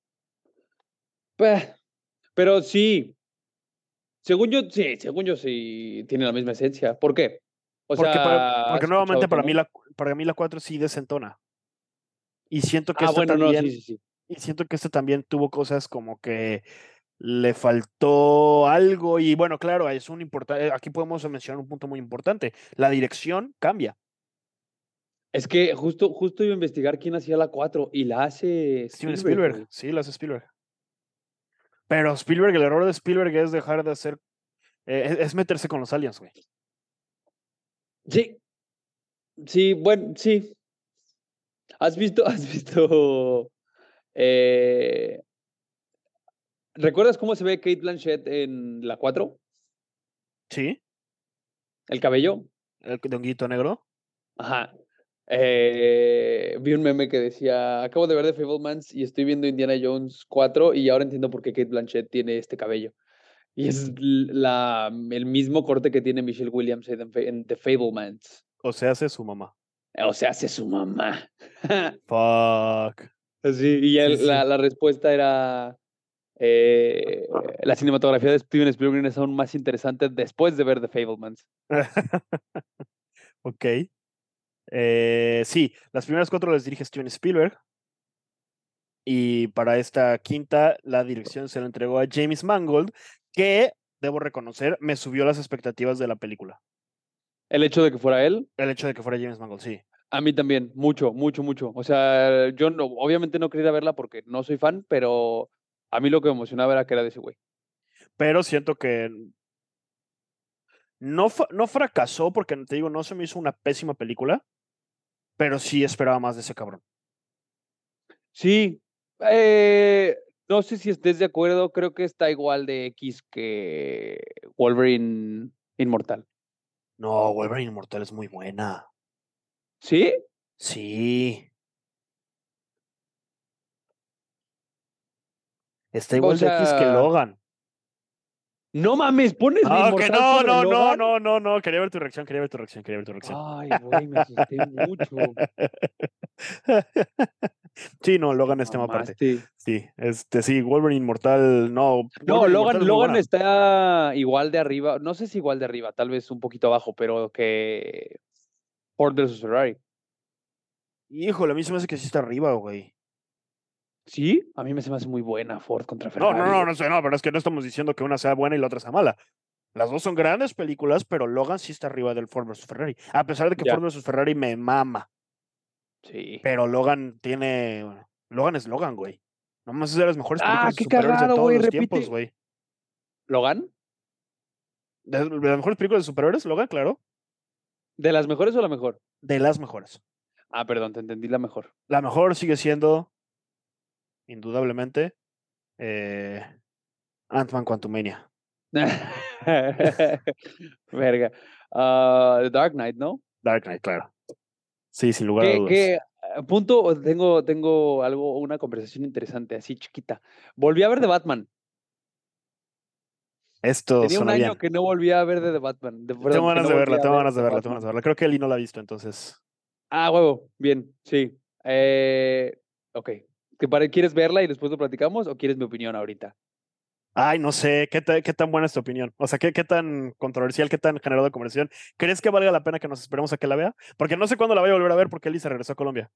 Pues, pero sí, según yo, sí, según yo sí tiene la misma esencia. ¿Por qué? O Porque, para, sea, ¿has porque escuchado nuevamente que para mí, no? la, para mí la cuatro sí desentona. Y siento que Ah, esta bueno, no, sí, también, sí, sí. y siento que esta también tuvo cosas como que le faltó algo. Y bueno, claro, es un importante, aquí podemos mencionar un punto muy importante. La dirección cambia. Es que justo, justo iba a investigar quién hacía la cuatro y la hace Steven Spielberg, Spielberg, güey. sí, la hace Spielberg. Pero Spielberg, el error de Spielberg es dejar de hacer, eh, es, es meterse con los aliens, güey. Sí, sí, bueno, sí. ¿Has visto, has visto, eh, ¿recuerdas cómo se ve Kate Blanchett en la cuatro? Sí, El cabello. el de honguito negro. Ajá. Eh, vi un meme que decía, acabo de ver The Fablemans y estoy viendo Indiana Jones cuatro y ahora entiendo por qué Kate Blanchett tiene este cabello. Y es la, el mismo corte que tiene Michelle Williams en, en The Fablemans. O sea, hace su mamá. O sea, hace su mamá. Fuck. Sí, y Sí, el- sí. la, la respuesta era, eh, la cinematografía de Steven Spielberg es aún más interesante después de ver The Fablemans. Ok. Eh, sí, las primeras cuatro las dirige Steven Spielberg. Y para esta quinta, la dirección se la entregó a James Mangold, que, debo reconocer, me subió las expectativas de la película. El hecho de que fuera él, El hecho de que fuera James Mangold, sí. a mí también, mucho, mucho, mucho. O sea, yo no, obviamente no quería verla porque no soy fan, pero a mí lo que me emocionaba era que era de ese güey. Pero siento que no, fa- no fracasó porque, te digo, no se me hizo una pésima película, pero sí esperaba más de ese cabrón. Sí, eh, no sé si estés de acuerdo, creo que está igual de X que Wolverine Inmortal. No, Wolverine Inmortal es muy buena. ¿Sí? Sí. Está O igual de X que sea, Logan. no mames, pones Ah, que Inmortal no, sobre no, no, Logan. no, no, no. Quería ver tu reacción, quería ver tu reacción, quería ver tu reacción. Ay, güey, me asusté mucho. Sí, no, Te Logan es tema aparte. mamaste. Sí, este, sí, Wolverine Inmortal, no, No, Wolverine Inmortal Logan, es muy Logan buena. está igual de arriba. No sé si igual de arriba, tal vez un poquito abajo, pero que Ford versus Ferrari. Híjole, a mí se me hace que sí está arriba, güey. Sí, a mí me se me hace muy buena Ford contra No, no, Ferrari, no, güey. no sé, no, pero es que no estamos diciendo que una sea buena y la otra sea mala. Las dos son grandes películas, pero Logan sí está arriba del Ford versus Ferrari. A pesar de que Ya, Ford versus Ferrari me mama, sí. pero Logan tiene. Logan es Logan, güey. Nomás es de las mejores Ah, películas de qué superhéroes de cagado, todos güey, los tiempos, repite. güey. ¿Logan? De, de las mejores películas de superhéroes, Logan, claro. ¿De las mejores o la mejor? De las mejores. Ah, perdón, te entendí la mejor. La mejor sigue siendo, indudablemente, eh, Ant-Man Quantumania. Verga. Ah, The Dark Knight, ¿no? Dark Knight, claro. Sí, sin lugar a ¿Qué, dudas. qué eh, punto? Tengo, tengo algo, una conversación interesante, así chiquita. Volví a ver The Batman. Esto Tenía un suena año bien. que no volvía a ver de The Batman. De- Tengo perdón, que ganas no de verla, volvía a tengo ver ganas de The verla, tengo ganas Batman. de verla. Creo que Eli no la ha visto, entonces. Ah, huevo, bien, sí. Eh, ok. ¿Te pare- ¿Quieres verla y después lo platicamos o quieres mi opinión ahorita? Ay, no sé, ¿qué, ta- qué tan buena es tu opinión? O sea, ¿qué, qué tan controversial, qué tan generado de conversación? ¿Crees que valga la pena que nos esperemos a que la vea? Porque no sé cuándo la voy a volver a ver porque Eli se regresó a Colombia.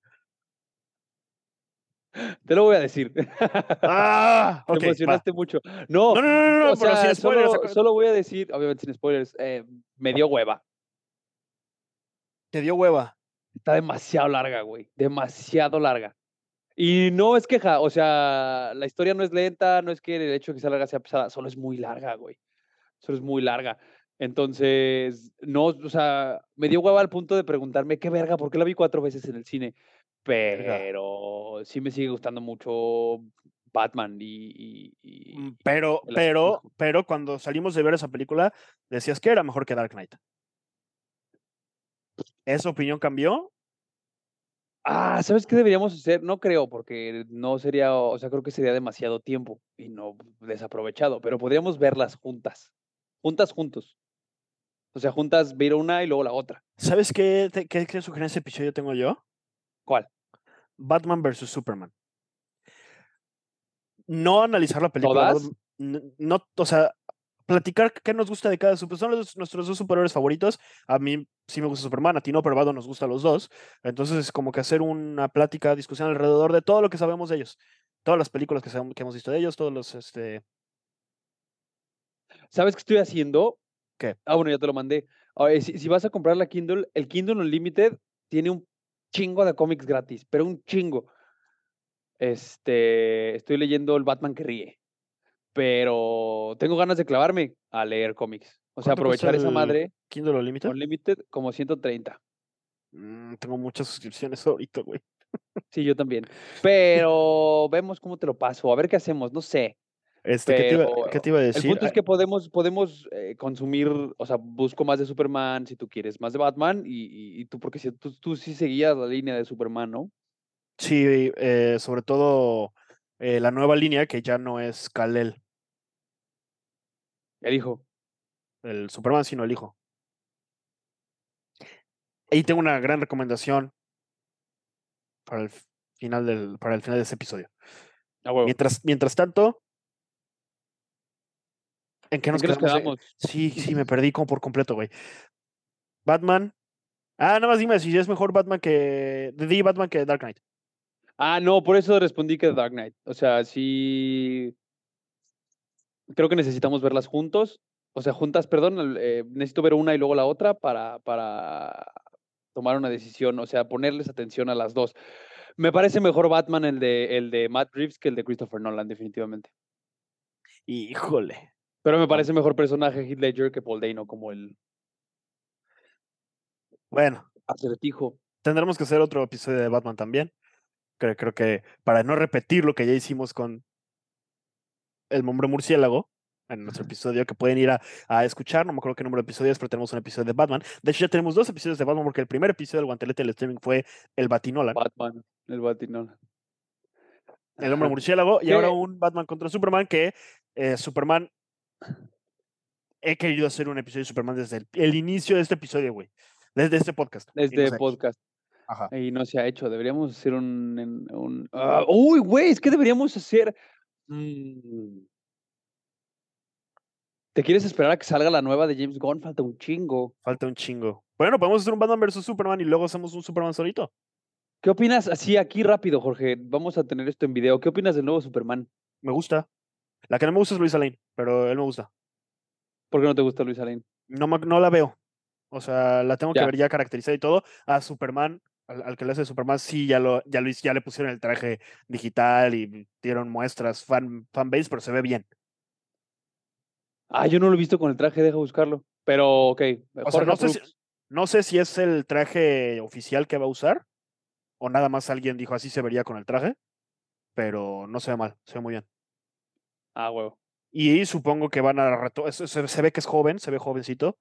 Te lo voy a decir. Ah, Te ok, va. emocionaste mucho. No, No, no, no, no, o no, pero sin sea, spoilers. solo, acu- solo voy a decir, obviamente sin spoilers, eh, me dio hueva. Te dio hueva. Está demasiado larga, güey. Demasiado larga. Y no es queja, o sea, la historia no es lenta, no es que el hecho de que sea larga sea pesada, solo es muy larga, güey. Solo es muy larga. Entonces, no, o sea, me dio hueva al punto de preguntarme qué verga, ¿por qué la vi cuatro veces en el cine? Verga. Pero sí me sigue gustando mucho Batman y, y- Mm, y- y Pero, el pero, acertijo. pero cuando salimos de ver esa película, decías que era mejor que Dark Knight. ¿Esa opinión cambió? Ah, ¿sabes qué deberíamos hacer? No creo, porque no sería, o sea, creo que sería demasiado tiempo y no desaprovechado, pero podríamos verlas juntas, juntas, juntos. O sea, juntas ver una y luego la otra. ¿Sabes qué, te- qué, qué sugerencia de episodio tengo yo? ¿Cuál? Batman versus Superman. No analizar la película, ¿Todas? Batman- n- no, o sea, platicar qué nos gusta de cada super. Son los- nuestros dos superhéroes favoritos. A mí sí me gusta Superman, a ti no, pero Batman nos gusta a los dos. Entonces es como que hacer una plática, discusión alrededor de todo lo que sabemos de ellos. Todas las películas que, sabemos- que hemos visto de ellos, todos los, este, ¿Sabes qué estoy haciendo? ¿qué? Ah, bueno, ya te lo mandé. Ah, eh, si, si vas a comprar la Kindle, el Kindle Unlimited tiene un chingo de cómics gratis, pero un chingo. Este, estoy leyendo El Batman que ríe, pero tengo ganas de clavarme a leer cómics. O sea, ¿Cuánto cuesta aprovechar esa el madre. Kindle Unlimited? Unlimited como ciento treinta. Mm, tengo muchas suscripciones ahorita, güey. Sí, yo también. Pero vemos cómo te lo paso, a ver qué hacemos, no sé. Este, ¿qué te Pero iba, qué te iba a el decir? punto Ah, es que podemos, podemos eh, consumir, o sea, busco más de Superman si tú quieres, más de Batman, y, y- y tú, porque si, tú, tú sí seguías la línea de Superman, ¿no? sí, eh, sobre todo eh, la nueva línea que ya no es Kal-El, El hijo. el Superman, sino el hijo. Ahí tengo una gran recomendación para el final del, para el final de ese episodio. Ah, huevo. Mientras, mientras tanto, ¿en qué ¿En nos qué nos quedamos? de- quedamos? Sí, sí, me perdí como por completo, güey. Batman. Ah, nada más dime si es mejor Batman que. Di Batman que Dark Knight. Ah, no, por eso respondí que Dark Knight. O sea, sí, creo que necesitamos verlas juntos. O sea, juntas, perdón, el- eh, necesito ver una y luego la otra para, para tomar una decisión, o sea, ponerles atención a las dos. Me parece mejor Batman el de, el de Matt Reeves que el de Christopher Nolan, definitivamente. Híjole. Pero me No. parece mejor personaje Heath Ledger que Paul Dano como el Bueno, acertijo. tendremos que hacer otro episodio de Batman también. Creo, creo que para no repetir lo que ya hicimos con el hombre murciélago en nuestro episodio que pueden ir a, a escuchar, no me acuerdo qué número de episodios, pero tenemos un episodio de Batman. De hecho, ya tenemos dos episodios de Batman porque el primer episodio del Guantelete del Streaming fue el Batinolan, Batman, el Batman. el hombre Ajá. murciélago, y ahora ¿Qué? un Batman contra Superman que eh, Superman, he querido hacer un episodio de Superman desde el, el inicio de este episodio, güey, desde este podcast. Y no Este sé. podcast. Ajá. Y no se ha hecho. Deberíamos hacer un. en- un ah, uy, güey, es que deberíamos hacer. Mm, ¿Te quieres esperar a que salga la nueva de James Gunn? Falta un chingo. Falta un chingo. Bueno, podemos hacer un Batman versus Superman y luego hacemos un Superman solito. ¿Qué opinas? Así, aquí rápido, Jorge. Vamos a tener esto en video. ¿Qué opinas del nuevo Superman? Me gusta. La que no me gusta es Luisa Lane, pero él me gusta. ¿Por qué no te gusta Luis Lane? No, me- no la veo. O sea, la tengo que Ya. ver ya caracterizada y todo. A Superman, al, al que le hace Superman, sí, ya lo, ya lo hice- ya le pusieron el traje digital y dieron muestras fan, fanbase, pero se ve bien. Ah, yo no lo he visto con el traje, deja buscarlo. Pero, ok, O sea, Jorge no sé si, approves. no sé si es el traje oficial que va a usar o nada más alguien dijo así se vería con el traje, pero no se ve mal, se ve muy bien. Ah, huevo. Y supongo que van a reto se, se- se ve que es joven, se ve jovencito,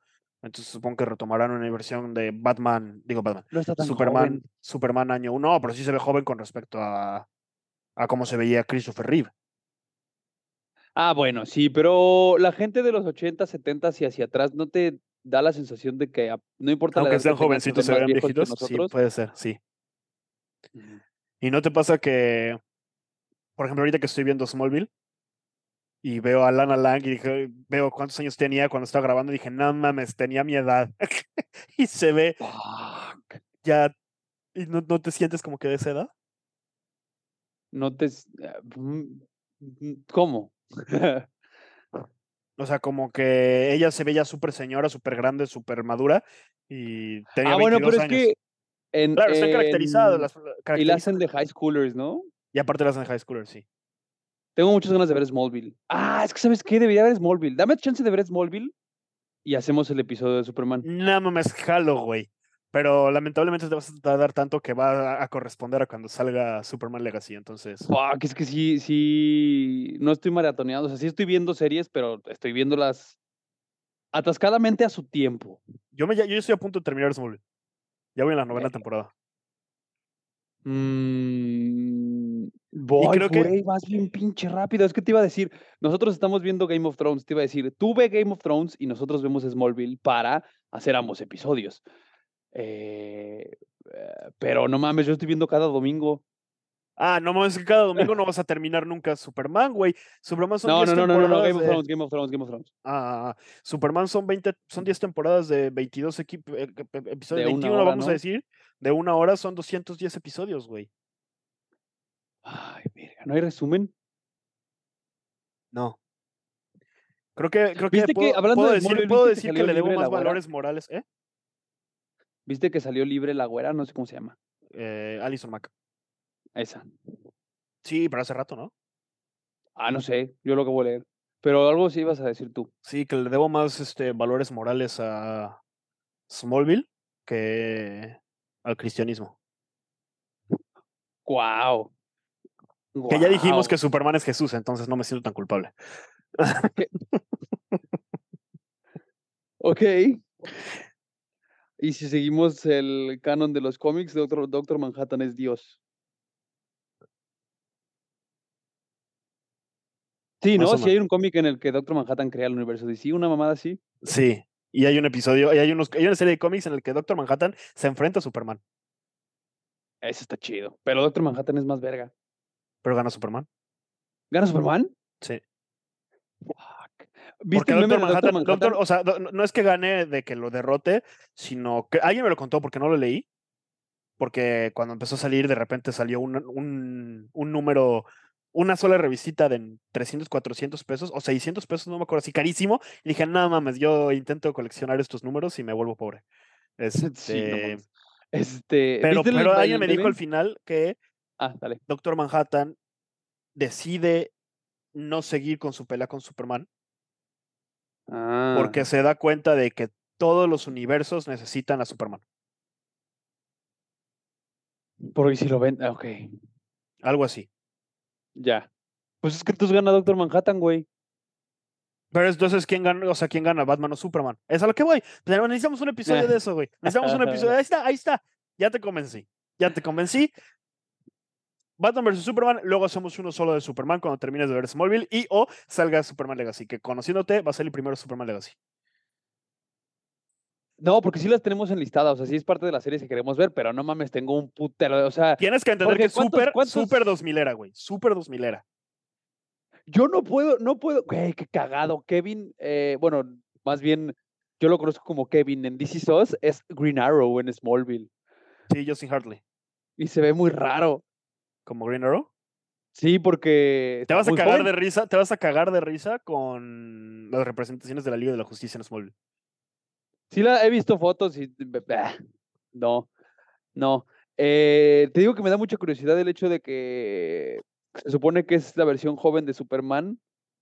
Entonces supongo que retomarán una versión de Batman, digo Batman, No está tan Superman, joven. Superman año uno, no, pero sí se ve joven con respecto a, a cómo se veía Christopher Reeve. Ah, bueno, sí, pero la gente de los ochenta, setenta y hacia atrás, ¿no te da la sensación de que a- no importa la Aunque edad que sean tengan, se jovencitos, ven se más vean viejos que viejitos, sí, nosotros? puede ser, sí. Ujú. ¿Y no te pasa que, por ejemplo, ahorita que estoy viendo Smallville y veo a Lana Lang y dije, veo cuántos años tenía cuando estaba grabando, y dije, no mames, tenía mi edad. Y se ve Fuck. ya, y no, no te sientes como que de esa edad. No te... s- ah, mm, mm, ¿Cómo? O sea, como que ella se veía súper señora, súper grande, súper madura y tenía Ah, bueno, pero veintidós es años. que en, Claro, están caracterizados, en... las Y la caracterizan hacen de high schoolers, ¿no? y aparte las en high schoolers, sí. Tengo muchas ganas de ver Smallville. Ah, es que ¿sabes qué? Debería ver Smallville. Dame chance de ver Smallville y hacemos el episodio de Superman. No mames, jalo, güey. Pero lamentablemente te vas a tardar tanto que va a, a corresponder a cuando salga Superman Legacy, entonces. Fuck, es que sí, sí, no estoy maratoneando. O sea, sí estoy viendo series, pero estoy viéndolas atascadamente a su tiempo. Yo, me, ya- yo estoy a punto de terminar Smallville. Ya voy en la novena Eh, temporada. mm, Y Voy, creo que, güey, vas bien pinche rápido. Es que te iba a decir, nosotros estamos viendo Game of Thrones, te iba a decir, tú ve Game of Thrones y nosotros vemos Smallville para hacer ambos episodios. Eh, eh, pero no mames, yo estoy viendo cada domingo. ah, no mames, que cada domingo no vas a terminar nunca Superman, güey. Superman son No, diez no, no, no, no, no, temporadas Game of de. Thrones, Game of Thrones, Game of Thrones. Ah, Superman son veinte, son diez temporadas de veintidós equi- eh, eh, episodios, De una veintiuno hora, vamos a ¿no? decir, de una hora son doscientos diez episodios, güey. Ay, verga, ¿no hay resumen? No. Creo que, creo que ¿Viste que, puedo, hablando puedo de decir, Smallville, puedo viste que decir que salió le debo libre la más güera? valores morales, ¿eh? ¿Viste que salió libre la güera? No sé cómo se llama. Eh, Alison Mack. Esa. Sí, pero hace rato, ¿no? Ah, no sé, yo lo que voy a leer. Pero algo sí ibas a decir tú. Sí, que le debo más este, valores morales a Smallville que al cristianismo. ¡Guau! Que ya dijimos que ¡Guau! Superman es Jesús, entonces no me siento tan culpable. ¿Qué? Ok. Y si seguimos el canon de los cómics, Doctor, Doctor Manhattan es Dios. Sí, Más ¿no? o Si hay menos. un cómic en el que Doctor Manhattan crea el universo D C, una mamada así. Sí. Y hay un episodio, y hay, unos, hay una serie de cómics en el que Doctor Manhattan se enfrenta a Superman, Eso está chido. Pero Doctor Manhattan es más verga. pero gana Superman. ¿Gana Superman? Sí. Fuck. ¿Viste Porque el meme Doctor de Doctor Manhattan, Doctor, Manhattan? o sea, do- no es que gane de que lo derrote, sino que alguien me lo contó porque no lo leí, porque cuando empezó a salir, de repente salió un, un, un número, una sola revisita de trescientos, cuatrocientos pesos o seiscientos pesos, no me acuerdo, así carísimo. Y dije, no mames, yo intento coleccionar estos números y me vuelvo pobre. Sí, no Este, mames. Este, pero, ¿viste el, pero alguien el me dijo al meme? final que Ah, dale. Doctor Manhattan decide no seguir con su pelea con Superman Ah, porque se da cuenta de que todos los universos necesitan a Superman. porque si lo ven, ah, ok, Algo así. ya. Pues es que entonces gana Doctor Manhattan, güey. Pero entonces, ¿quién gana? O sea, ¿quién gana? ¿Batman o Superman? Es a lo que voy. Pero necesitamos un episodio de eso, güey. Necesitamos un episodio. Ahí está, ahí está. Ya te convencí. Ya te convencí. Batman versus Superman. Luego hacemos uno solo de Superman cuando termines de ver Smallville. Y o salga Superman Legacy. Que conociéndote, va a ser el primero Superman Legacy. No, porque sí las tenemos enlistadas, o sea, sí es parte de las series que queremos ver, pero no mames, tengo un putero, de- o sea, Tienes que entender que Jorge, es ¿cuántos, súper, súper cuántos? dos milera, güey. Súper dos milera. Yo no puedo, no puedo, güey, qué cagado. Kevin, eh, bueno, más bien, yo lo conozco como Kevin en D C S O S, es Green Arrow en Smallville, Sí, Justin Hartley. y se ve muy raro. Como Green Arrow. Sí, porque Te está vas a muy cagar joven. de risa, te vas a cagar de risa con las representaciones de la Liga de la Justicia en Smallville. Sí, la he visto fotos y, bah, no, no. Eh, te digo que me da mucha curiosidad el hecho de que se supone que es la versión joven de Superman,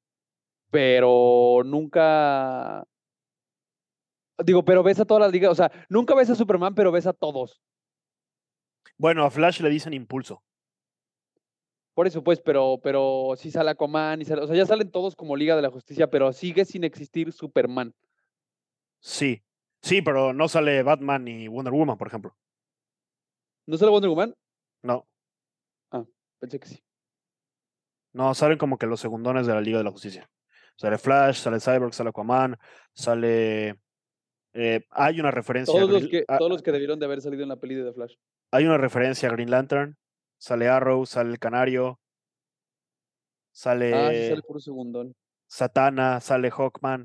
pero nunca, digo, pero ves a todas las ligas, o sea, nunca ves a Superman, pero ves a todos. Bueno, a Flash le dicen impulso. Por eso, pues, pero, pero sí sale Aquaman, y sale, o sea, ya salen todos como Liga de la Justicia, pero sigue sin existir Superman. Sí. Sí, pero no sale Batman ni Wonder Woman, por ejemplo. ¿No sale Wonder Woman? No, Ah, pensé que sí. no, salen como que los segundones de la Liga de la Justicia. Sale Flash, sale Cyborg, sale Aquaman, sale... eh, hay una referencia a Todos los Green, que, a- todos los que debieron de haber salido en la peli de The Flash. hay una referencia a Green Lantern, sale Arrow, sale el Canario, Ah, sí sale sale puro segundón. Satana, sale Hawkman,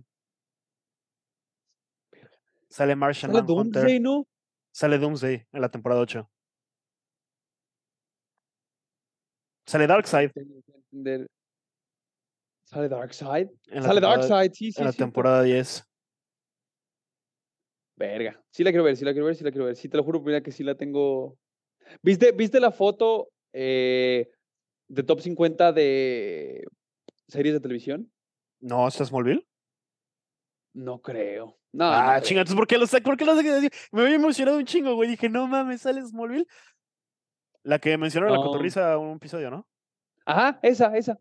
sale Martian Sale Manhunter, Doomsday, ¿no? sale Doomsday en la temporada ocho, sale Darkseid Tengo que entender. ¿Sale Darkseid? en la Sale temporada, Darkseid, sí, en sí, la es cierto. temporada diez. Verga. Sí la quiero ver, sí la quiero ver, sí la quiero ver. Sí, te lo juro, mira que sí la tengo. ¿Viste, viste la foto eh, de top cincuenta de series de televisión? ¿No? ¿Está Smallville? No creo. No, no Ah, creo. chinga, entonces ¿por qué lo saqué? ¿Por qué lo saqué? Me había emocionado un chingo, güey. Dije, no mames, sale Smallville. La que mencionó la No. cotorriza un episodio, ¿no? Ajá, esa, esa.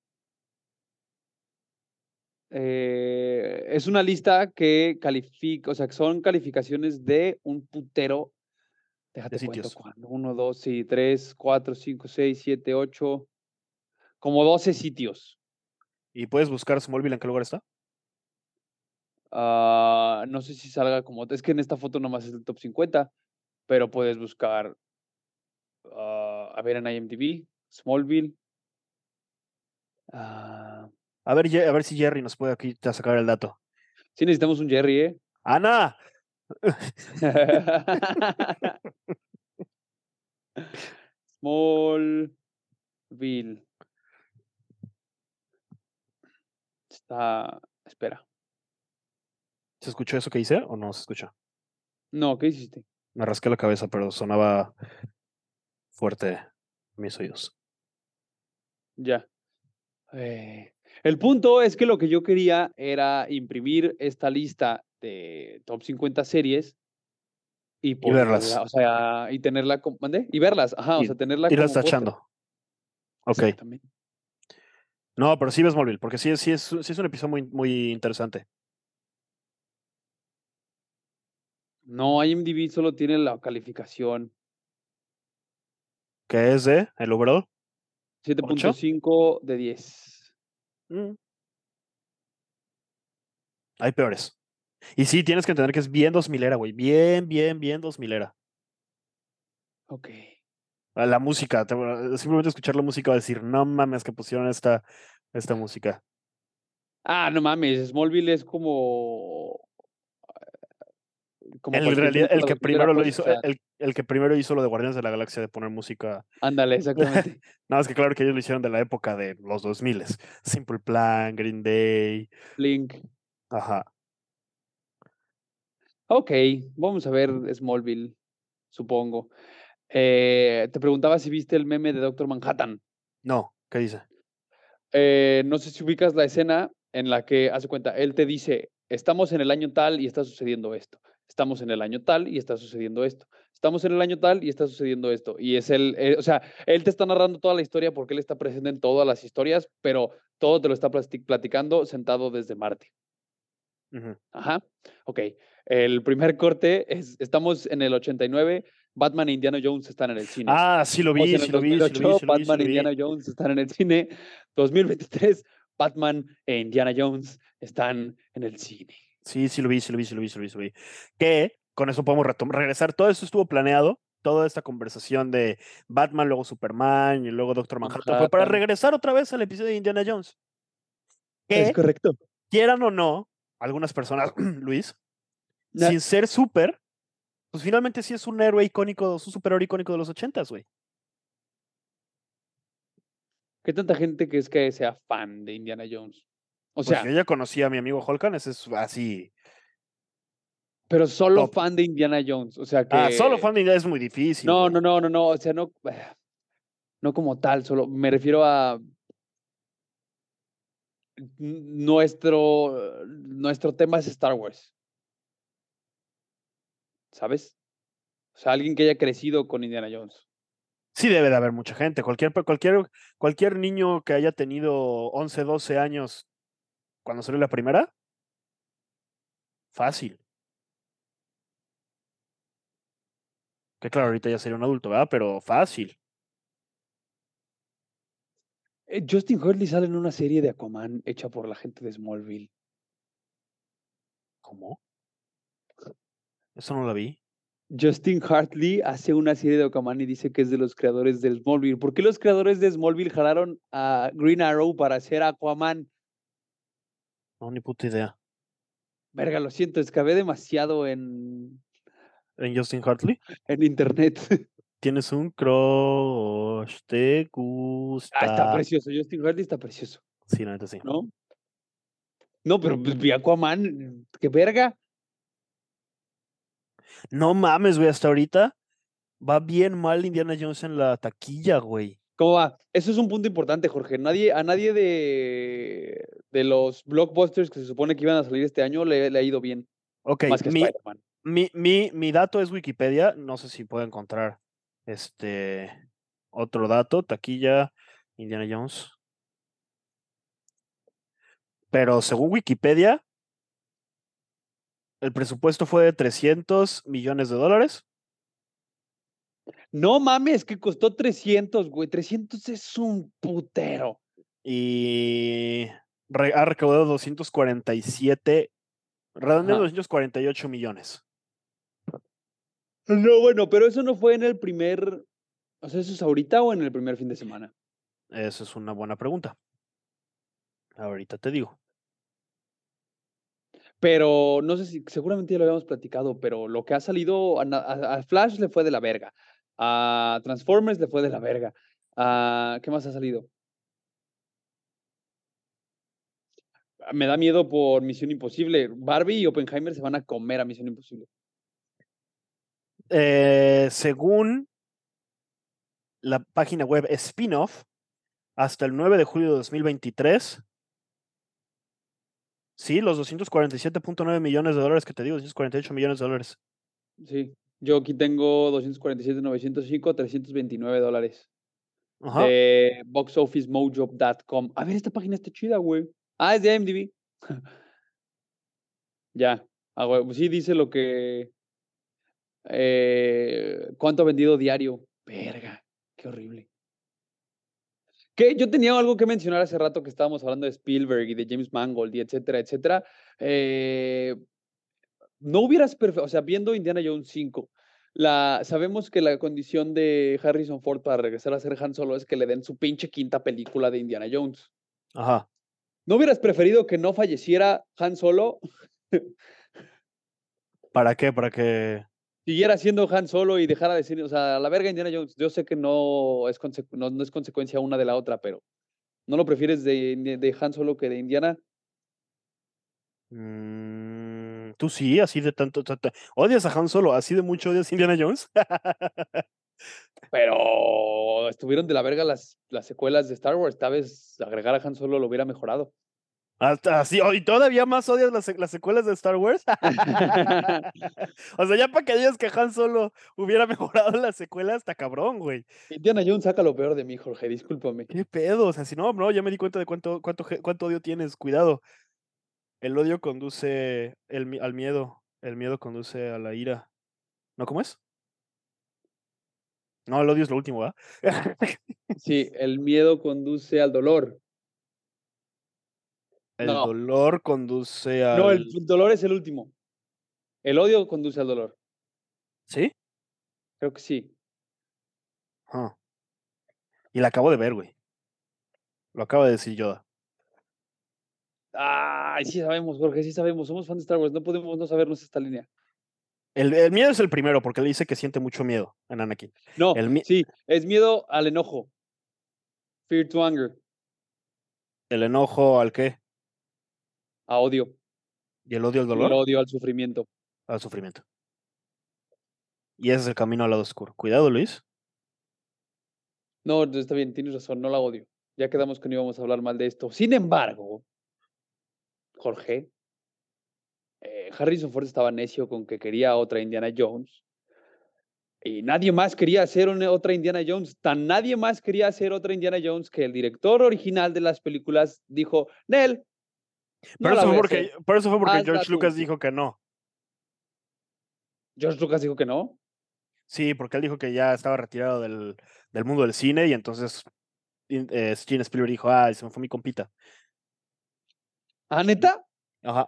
Eh, es una lista que califica, o sea, que son calificaciones de un putero. De Déjate cuento sitios. cuándo. Uno, dos, sí, tres, cuatro, cinco, seis, siete, ocho. Como doce sitios. ¿Y puedes buscar Smallville en qué lugar está? Ah, no sé si salga como. Es que en esta foto nomás es el top cincuenta, pero puedes buscar. ah, a ver en IMDb, Smallville. Ah, A ver, Ye- a ver si Jerry nos puede aquí ya sacar el dato. sí necesitamos un Jerry, ¿eh? ¡Ana! Smallville. Está. Espera. ¿Se escuchó eso que hice o no se escuchó? No, ¿qué hiciste? Me rasqué la cabeza, pero sonaba fuerte en mis oídos. Ya. Eh, el punto es que lo que yo quería era imprimir esta lista de top cincuenta series y Y ponerla, verlas. o sea, y tenerla como, ¿mandé? Y verlas, ajá, o Y sea, tenerla irlas como póster. tachando. Ok. Exactamente. No, pero sí ves Smallville, porque sí, es- sí, es, sí es un episodio muy, muy interesante. No, IMDb solo tiene la calificación ¿Qué es de el overall? siete punto ¿Ocho? cinco de diez. Mm, hay peores. Y sí, tienes que entender que es bien dos milera, güey. Bien, bien, bien dos milera. Ok. A La música, te- simplemente escuchar la música va a decir, no mames que pusieron esta, esta música. Ah, no mames, Smallville es como, como En cualquier realidad, el película que dos milera, primero lo pues, o hizo, sea, el, el que primero hizo lo de Guardianes de la Galaxia de poner música. ándale, exactamente. Nada más que claro que ellos lo hicieron de la época de los dos mil. Simple Plan, Green Day. Blink. Ajá. Ok, vamos a ver Smallville, supongo. Eh, te preguntaba si viste el meme de Doctor Manhattan. No, ¿qué dice? Eh, no sé si ubicas la escena en la que, hace cuenta, él te dice, estamos en el año tal y está sucediendo esto. Estamos en el año tal y está sucediendo esto. Estamos en el año tal y está sucediendo esto. Y es el, eh, o sea, él te está narrando toda la historia porque él está presente en todas las historias, pero todo te lo está plasti- platicando sentado desde Marte. Ujú. Ajá, ok. El primer corte es, estamos en el ochenta y nueve, Batman e Indiana Jones están en el cine. Ah, sí lo Estamos vi, en el sí lo vi, sí lo vi, dos mil ocho, sí lo vi, sí Batman lo e vi. Indiana Jones están en el cine. dos mil veintitrés, Batman e Indiana Jones están en el cine. Sí, sí lo vi, sí lo vi, sí lo vi, sí lo vi, sí lo vi. Que con eso podemos retom- regresar. Todo eso estuvo planeado. Toda esta conversación de Batman, luego Superman y luego Doctor Manhattan fue para Manhattan. regresar otra vez al episodio de Indiana Jones. Es Que, correcto. quieran o no, algunas personas, Luis, Na- sin ser súper, pues finalmente sí es un héroe icónico, es un superhéroe icónico de los ochentas, güey. ¿Qué tanta gente que es que sea fan de Indiana Jones? O Pues yo sea, ya conocí a mi amigo Holkan, ese es así, pero solo top. fan de Indiana Jones. O sea Ah, solo que. fan de Indiana es muy difícil, No, güey. no, no, no, no. O sea, no. No como tal, solo me refiero a nuestro, nuestro tema es Star Wars, ¿sabes? O sea, alguien que haya crecido con Indiana Jones. Sí debe de haber mucha gente. Cualquier, cualquier, cualquier niño que haya tenido once, doce años cuando salió la primera, fácil. Que claro, ahorita ya sería un adulto, ¿verdad? Pero fácil. Eh, Justin Hurley sale en una serie de Aquaman hecha por la gente de Smallville. ¿Cómo? Eso no la vi. Justin Hartley hace una serie de Aquaman y dice que es de los creadores de Smallville. ¿Por qué los creadores de Smallville jalaron a Green Arrow para hacer Aquaman? No, ni puta idea. Verga, lo siento, excavé demasiado en, ¿En Justin Hartley? en internet. Tienes un crush, te Ah, está gusta. precioso. Justin Hartley está precioso, Sí, la neta sí. ¿no? No, pero pues, vi Aquaman, qué verga. No mames, güey, hasta ahorita va bien mal Indiana Jones en la taquilla, güey. ¿Cómo va? Eso es un punto importante, Jorge. Nadie, a nadie de, de los blockbusters que se supone que iban a salir este año le, le ha ido bien, Ok, más que mi, Spider-Man. mi, mi, mi dato es Wikipedia. No sé si puedo encontrar este otro dato. Taquilla, Indiana Jones. Pero según Wikipedia, el presupuesto fue de trescientos millones de dólares No mames, que costó trescientos, güey. trescientos es un putero. y re- ha recaudado doscientos cuarenta y siete, redondeando Ajá. doscientos cuarenta y ocho millones. No, bueno, pero eso no fue en el primer. O sea, ¿eso es ahorita o en el primer fin de semana? Esa es una buena pregunta. Ahorita te digo. Pero no sé si, seguramente ya lo habíamos platicado, pero lo que ha salido a, na- a- a Flash le fue de la verga. A Transformers le fue de la verga. A, ¿qué más ha salido? Me da miedo por Misión Imposible. Barbie y Oppenheimer se van a comer a Misión Imposible. Eh, según la página web Spinoff, hasta el nueve de julio de dos mil veintitrés, sí, los doscientos cuarenta y siete punto nueve millones de dólares que te digo, doscientos cuarenta y ocho millones de dólares. Sí. Yo aquí tengo doscientos cuarenta y siete mil novecientos cinco, trescientos veintinueve dólares. Ajá. De box office mojo punto com. A ver, esta página está chida, güey. Ah, es de I M D B. Ya. Ah, güey, pues sí dice lo que. Eh, ¿cuánto ha vendido diario? Verga, qué horrible. Que yo tenía algo que mencionar hace rato que estábamos hablando de Spielberg y de James Mangold y etcétera, etcétera. Eh, no hubieras, o sea, viendo Indiana Jones cinco, la, sabemos que la condición de Harrison Ford para regresar a ser Han Solo es que le den su pinche quinta película de Indiana Jones. Ajá. ¿No hubieras preferido que no falleciera Han Solo? ¿Para qué? Para que. Siguiera siendo Han Solo y dejara de ser, o sea, a la verga Indiana Jones. Yo sé que no es, conse no, no es consecuencia una de la otra, pero ¿no lo prefieres de, de Han Solo que de Indiana? Mm, tú sí, así de tanto, tanto- ¿Odias a Han Solo? ¿Así de mucho odias a Indiana Jones? Pero estuvieron de la verga las, las secuelas de Star Wars. Tal vez agregar a Han Solo lo hubiera mejorado. Hasta así, oh, ¿y todavía más odias las, se- las secuelas de Star Wars? O sea, ya para que digas que Han Solo hubiera mejorado las secuelas, está cabrón, güey. Indiana Jones saca lo peor de mí, Jorge, discúlpame. ¿Qué pedo? O sea, si no, no, ya me di cuenta de cuánto, cuánto, ge- cuánto odio tienes. Cuidado. El odio conduce el, mi- al miedo. El miedo conduce a la ira. ¿No? ¿Cómo es? No, el odio es lo último, ¿verdad? Sí, el miedo conduce al dolor. El No, dolor conduce no, el al. dolor es el último. El odio conduce al dolor. ¿Sí? Creo que sí. Ah. Y la acabo de ver, güey. Lo acaba de decir Yoda. Ay, sí sabemos, Jorge, sí sabemos. Somos fans de Star Wars, no podemos no sabernos esta línea. El, el miedo es el primero, porque le dice que siente mucho miedo en Anakin. No, El, mi- sí, es miedo al enojo. Fear to anger, el enojo al qué? a odio. Y el odio al Y el dolor, odio al sufrimiento. al sufrimiento. Y ese es el camino al lado oscuro. Cuidado, Luis. No, está bien, tienes razón, no la odio. Ya quedamos que no íbamos a hablar mal de esto. Sin embargo, Jorge, eh, Harrison Ford estaba necio con que quería otra Indiana Jones. Y nadie más quería hacer una, otra Indiana Jones. Tan nadie más quería hacer otra Indiana Jones que el director original de las películas dijo, Nel, no Pero la eso fue voy a hacer. porque, pero eso fue porque Hazla George tú. Lucas dijo que no. George Lucas dijo que no. Sí, porque él dijo que ya estaba retirado del, del mundo del cine y entonces eh, Steven Spielberg dijo, ah, se me fue mi compita. ¿Ah, neta? Ajá.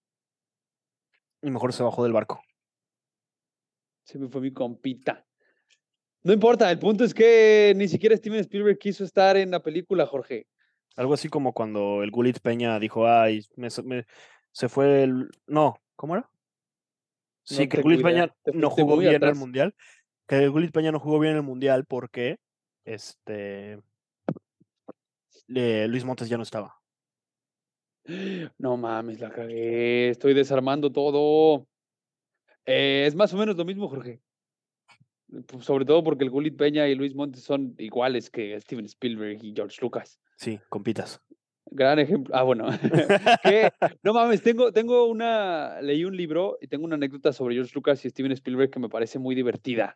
Y mejor se bajó del barco. Se me fue mi compita. No importa, el punto es que ni siquiera Steven Spielberg quiso estar en la película, Jorge. Algo así como cuando el Gulit Peña dijo, ay, me, me- se fue el... No, ¿cómo era? Sí, No que el tengo Gulit idea. Peña Te no fuiste jugó muy bien el atrás. Mundial. Que el Gulit Peña no jugó bien el Mundial porque este, eh, Luis Montes ya no estaba. No mames, la cagué. Estoy desarmando todo. Eh, es más o menos lo mismo, Jorge. Pues, sobre todo porque el Gulit Peña y Luis Montes son iguales que Steven Spielberg y George Lucas. Sí, compitas. Gran ejemplo. Ah, bueno. Que, no mames, tengo, tengo una, leí un libro y tengo una anécdota sobre George Lucas y Steven Spielberg que me parece muy divertida.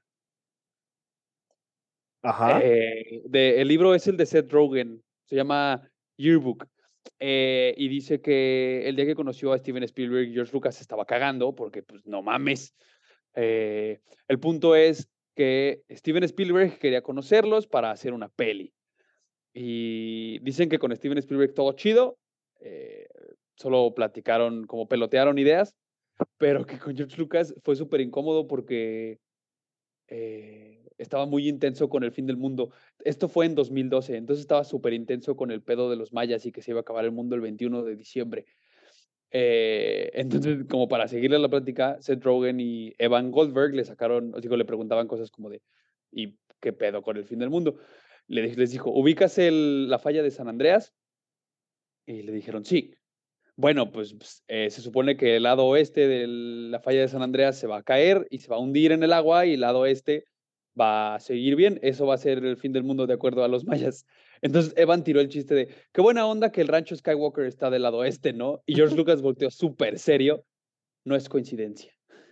Ajá. Eh, de, el libro es el de Seth Rogen, se llama Yearbook. Eh, y dice que el día que conoció a Steven Spielberg, George Lucas se estaba cagando porque, pues, no mames. Eh, el punto es que Steven Spielberg quería conocerlos para hacer una peli. Y dicen que con Steven Spielberg todo chido, eh, solo platicaron, como pelotearon ideas, pero que con George Lucas fue súper incómodo porque eh, estaba muy intenso con el fin del mundo. Esto fue en dos mil doce, entonces estaba súper intenso con el pedo de los mayas y que se iba a acabar el mundo el veintiuno de diciembre. Eh, entonces, como para seguirle la plática, Seth Rogen y Evan Goldberg le sacaron, digo, le preguntaban cosas como de, ¿y qué pedo con el fin del mundo? Le, les dijo, ¿ubicas el, la falla de San Andreas? Y le dijeron, sí. Bueno, pues pues, eh, se supone que el lado oeste de la falla de San Andreas se va a caer y se va a hundir en el agua y el lado este va a seguir bien. Eso va a ser el fin del mundo de acuerdo a los mayas. Entonces Evan tiró el chiste de, qué buena onda que el rancho Skywalker está del lado oeste, ¿no? Y George Lucas volteó súper serio. No es coincidencia.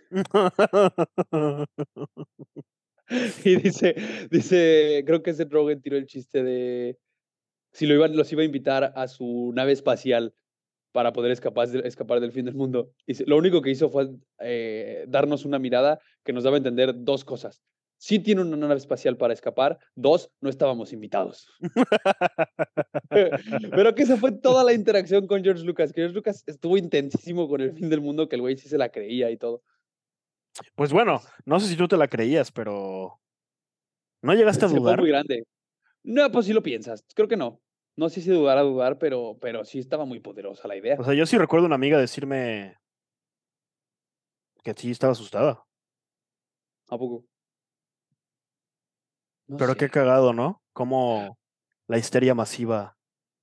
Y dice, dice, creo que Seth Rogen tiró el chiste de si lo iban, los iba a invitar a su nave espacial para poder escapar, escapar del fin del mundo. Y lo único que hizo fue eh, darnos una mirada que nos daba a entender dos cosas. Sí tiene una nave espacial para escapar. Dos, no estábamos invitados. Pero que esa fue toda la interacción con George Lucas. Que George Lucas estuvo intensísimo con el fin del mundo, que el güey sí se la creía y todo. Pues bueno, no sé si tú te la creías, pero ¿no llegaste a Se fue muy dudar? grande. No, pues sí lo piensas. Creo que no. No sé si dudar a dudar, pero, pero sí estaba muy poderosa la idea. O sea, yo sí recuerdo una amiga decirme que sí estaba asustada. ¿A poco? No Pero qué sé. cagado, ¿no? Como la histeria masiva.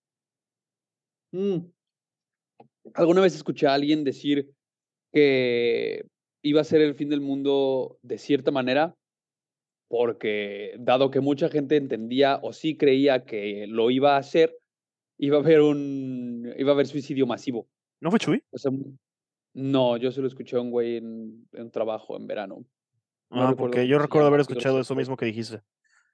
Mm. Alguna vez escuché a alguien decir que iba a ser el fin del mundo de cierta manera, porque dado que mucha gente entendía o sí creía que lo iba a hacer, iba a haber un, iba a haber suicidio masivo. ¿No fue Chuy? O sea, no, yo se lo escuché a un güey en, en un trabajo en verano. No Ah, recuerdo porque yo cómo se recuerdo llama, haber qué escuchado grosero eso soy. mismo que dijiste.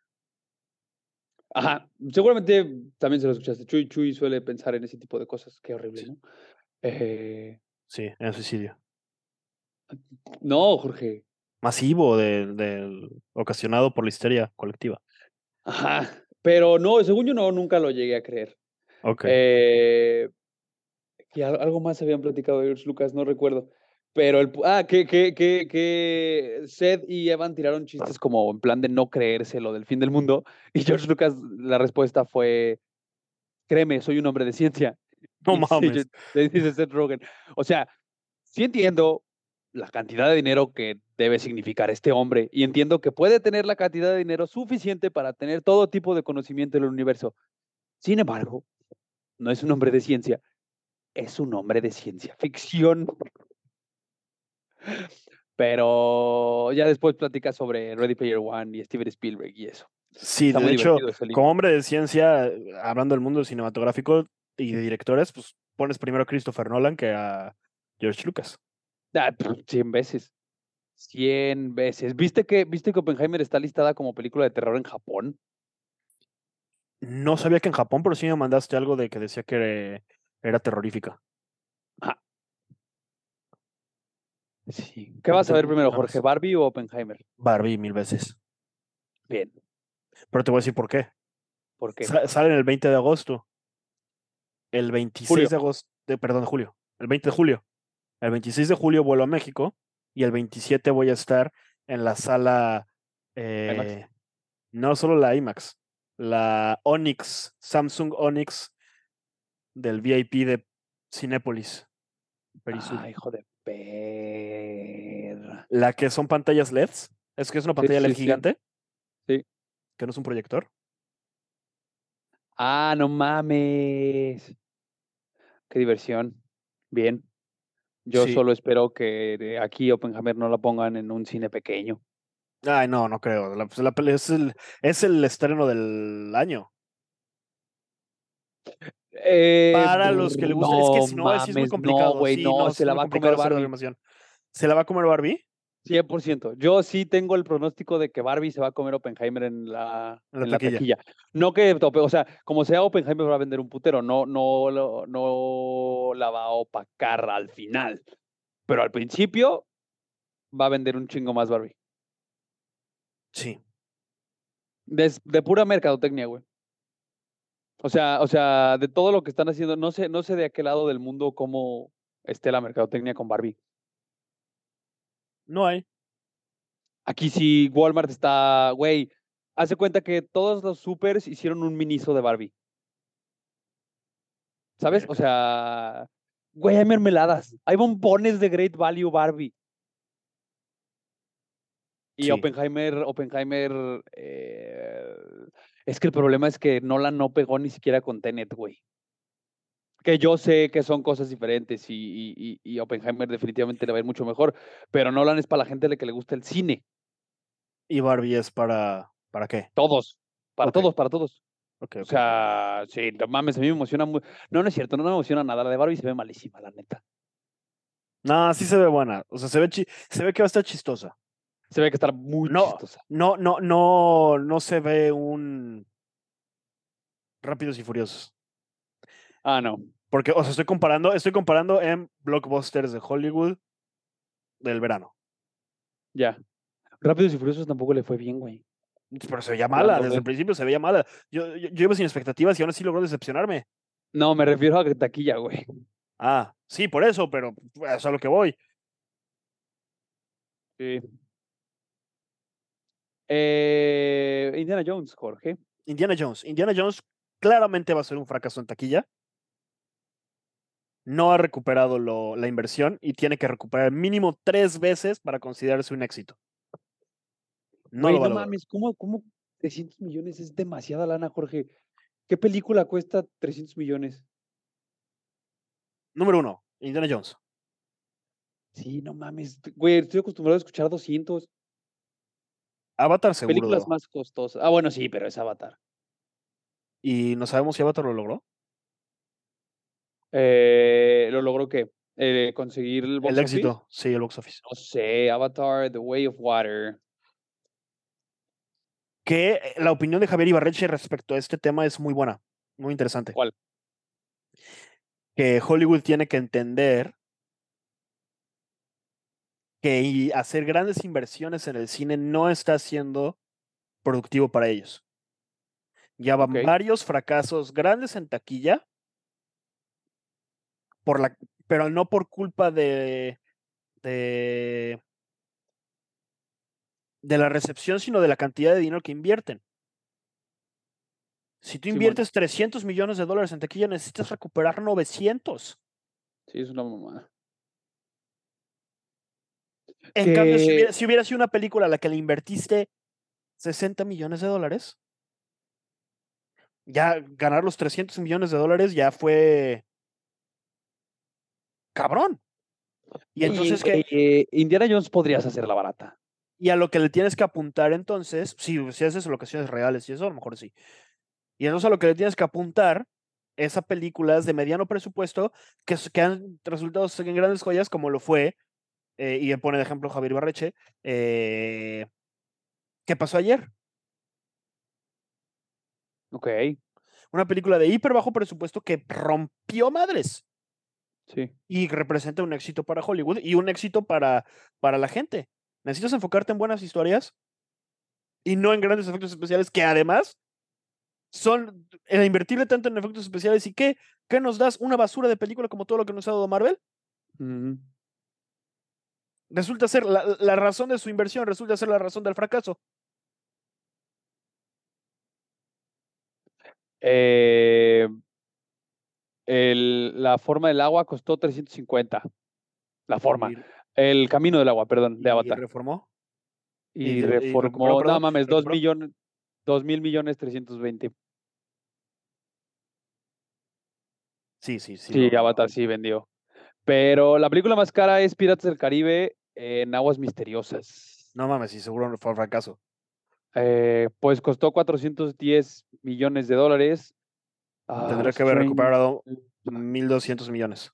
Ajá, seguramente también se lo escuchaste. Chuy, Chuy suele pensar en ese tipo de cosas. Qué horrible, Sí, ¿no? Eh, sí, en suicidio. no, Jorge. Masivo, del, del, ocasionado por la histeria colectiva. Ajá, pero no, según yo no, nunca lo llegué a creer. Ok. Eh, y al- algo más habían platicado de George Lucas, no recuerdo. Pero el, pu- ah, que, que, que, que Seth y Evan tiraron chistes como en plan de no creerse lo del fin del mundo. Y George Lucas, la respuesta fue, créeme, soy un hombre de ciencia. No Y dice, mames. George- le dice Seth Rogen, o sea, sí entiendo la cantidad de dinero que debe significar este hombre y entiendo que puede tener la cantidad de dinero suficiente para tener todo tipo de conocimiento del universo. Sin embargo, no es un hombre de ciencia, es un hombre de ciencia ficción. Pero ya después platica sobre Ready Player One y Steven Spielberg y eso. Sí, Está muy de hecho, divertido ese como libro. hombre de ciencia, hablando del mundo cinematográfico y de directores, pues pones primero a Christopher Nolan que a George Lucas. Ah, pff, cien veces. Cien veces. ¿Viste que, ¿Viste que Oppenheimer está listada como película de terror en Japón? No sabía que en Japón, pero sí me mandaste algo de que decía que era terrorífica. Ajá. Sí. ¿Qué vas a ver primero, Jorge? ¿Barbie o Oppenheimer? Barbie mil veces. Bien. Pero te voy a decir por qué. ¿Por qué? Sa- Salen el veinte de agosto. El veintiséis Julio. de agosto, de, perdón, de julio. El veinte de julio. El veintiséis de julio vuelo a México y el veintisiete voy a estar en la sala, IMAX. eh, no solo la IMAX, la Onyx, Samsung Onyx del V I P de Cinépolis, Perisur. Ah, hijo de perra. La que son pantallas L E Ds, es que es una Sí, pantalla L E D sí, sí. gigante, Sí. que no es un proyector. Ah, no mames. Qué diversión. Bien. Yo Sí. solo espero que de aquí Oppenheimer no la pongan en un cine pequeño. Ay, no, no creo. La, pues, la peli- es, el, es el estreno del año. Eh, Para los que le gusta, es que no si no, sí es muy mames, no, complicado. güey, Sí, no, no, sí se es la muy va a comer complicado hacer la Barbie. animación. ¿Se la va a comer Barbie? cien por ciento. Yo sí tengo el pronóstico de que Barbie se va a comer Oppenheimer en la, En la en la taquilla. taquilla. No que, tope- o sea, como sea Oppenheimer va a vender un putero, no, no, lo- no la va a opacar al final. Pero al principio va a vender un chingo más Barbie. Sí. De, de pura mercadotecnia, güey. O sea, o sea, de todo lo que están haciendo, no sé, no sé de aquel lado del mundo cómo esté la mercadotecnia con Barbie. No hay. Aquí sí, Walmart está, güey, hace cuenta que todos los supers hicieron un miniso de Barbie, ¿sabes? O Verga. sea, güey, hay mermeladas, hay bombones de Great Value Barbie. Y Sí. Oppenheimer, Oppenheimer, eh, es que el problema es que Nolan no pegó ni siquiera con Tenet, güey. Que yo sé que son cosas diferentes y, y, y- y Oppenheimer definitivamente le va a ir mucho mejor, pero Nolan es para la gente que le gusta el cine. Y Barbie es para. ¿Para qué? Todos, para Ok, todos, para todos. ok, O ok, ok. sea, sí, no mames, a mí me emociona muy. No, no es cierto, no me emociona nada. La de Barbie se ve malísima, la neta. No, sí se ve buena. O sea, se ve, chi- se ve que va a estar chistosa. Se ve que está muy No, chistosa. no, no, no, no se ve un Rápidos y Furiosos. Ah, no, Porque, o sea, estoy comparando, estoy comparando en blockbusters de Hollywood del verano. ya. Rápidos y Furiosos tampoco le fue bien, güey. Pero se veía mala, Hablando desde el de. principio se veía mala. Yo, yo, yo iba sin expectativas y aún así logró decepcionarme. No, me refiero a que taquilla, güey. Ah, sí, por eso, pero es a lo que voy. Sí. Eh, Indiana Jones, Jorge. Indiana Jones. Indiana Jones claramente va a ser un fracaso en taquilla. No ha recuperado lo, la inversión y tiene que recuperar mínimo tres veces para considerarse un éxito. No Güey, lo va a no lograr. mames, ¿cómo, cómo trescientos millones es demasiada lana, Jorge? ¿Qué película cuesta trescientos millones? Número uno, Indiana Jones. Sí, no mames. Güey, estoy acostumbrado a escuchar doscientos. Avatar seguro. Películas más costosas. Ah, bueno, sí, pero es Avatar. Y no sabemos si Avatar lo logró. Eh, ¿lo logró qué? Eh, ¿conseguir el El box office? éxito, sí, el box office. No sé, Avatar, The Way of Water. Que eh, la opinión de Javier Ibarreche respecto a este tema es muy buena, muy interesante. ¿Cuál? Que Hollywood tiene que entender que y hacer grandes inversiones en el cine no está siendo productivo para ellos. Ya Ok, van varios fracasos grandes en taquilla, por la, pero no por culpa de, de, de la recepción, sino de la cantidad de dinero que invierten. Si tú Simón. inviertes trescientos millones de dólares en taquilla, necesitas recuperar novecientos. Sí, es una mamada. En cambio, si Que, hubiera, si hubiera sido una película a la que le invertiste sesenta millones de dólares, ya ganar los trescientos millones de dólares ya fue cabrón. Y y, entonces, ¿qué? eh, Indiana Jones podrías hacerla barata. Y a lo que le tienes que apuntar entonces, si, si haces locaciones reales y eso, a lo mejor sí. Y entonces a lo que le tienes que apuntar es a películas de mediano presupuesto que, que han resultado en grandes joyas, como lo fue, eh, y pone de ejemplo Javier Barreche, eh, ¿qué pasó ayer? Ok. Una película de hiper bajo presupuesto que rompió madres. Sí. Y representa un éxito para Hollywood y un éxito para, para la gente. Necesitas enfocarte en buenas historias y no en grandes efectos especiales que además son el invertirle tanto en efectos especiales y qué, ¿qué nos das? Una basura de película como todo lo que nos ha dado Marvel. Uh-huh. Resulta ser la, la razón de su inversión, resulta ser la razón del fracaso. Eh, el, la forma del agua costó trescientos cincuenta. La forma. Y, El camino del agua, perdón, de y, y Avatar. reformó. Y, Y y recuperó, reformó, no perdón, mames, dos recuperó. millones, dos mil millones trescientos veinte. Sí, sí, sí. Sí, Lo, Avatar sí vendió. Pero la película más cara es Piratas del Caribe en aguas misteriosas. no mames, sí, seguro fue un fracaso. Eh, pues costó cuatrocientos diez millones de dólares. Ah, Tendría que haber Strange. recuperado mil doscientos millones.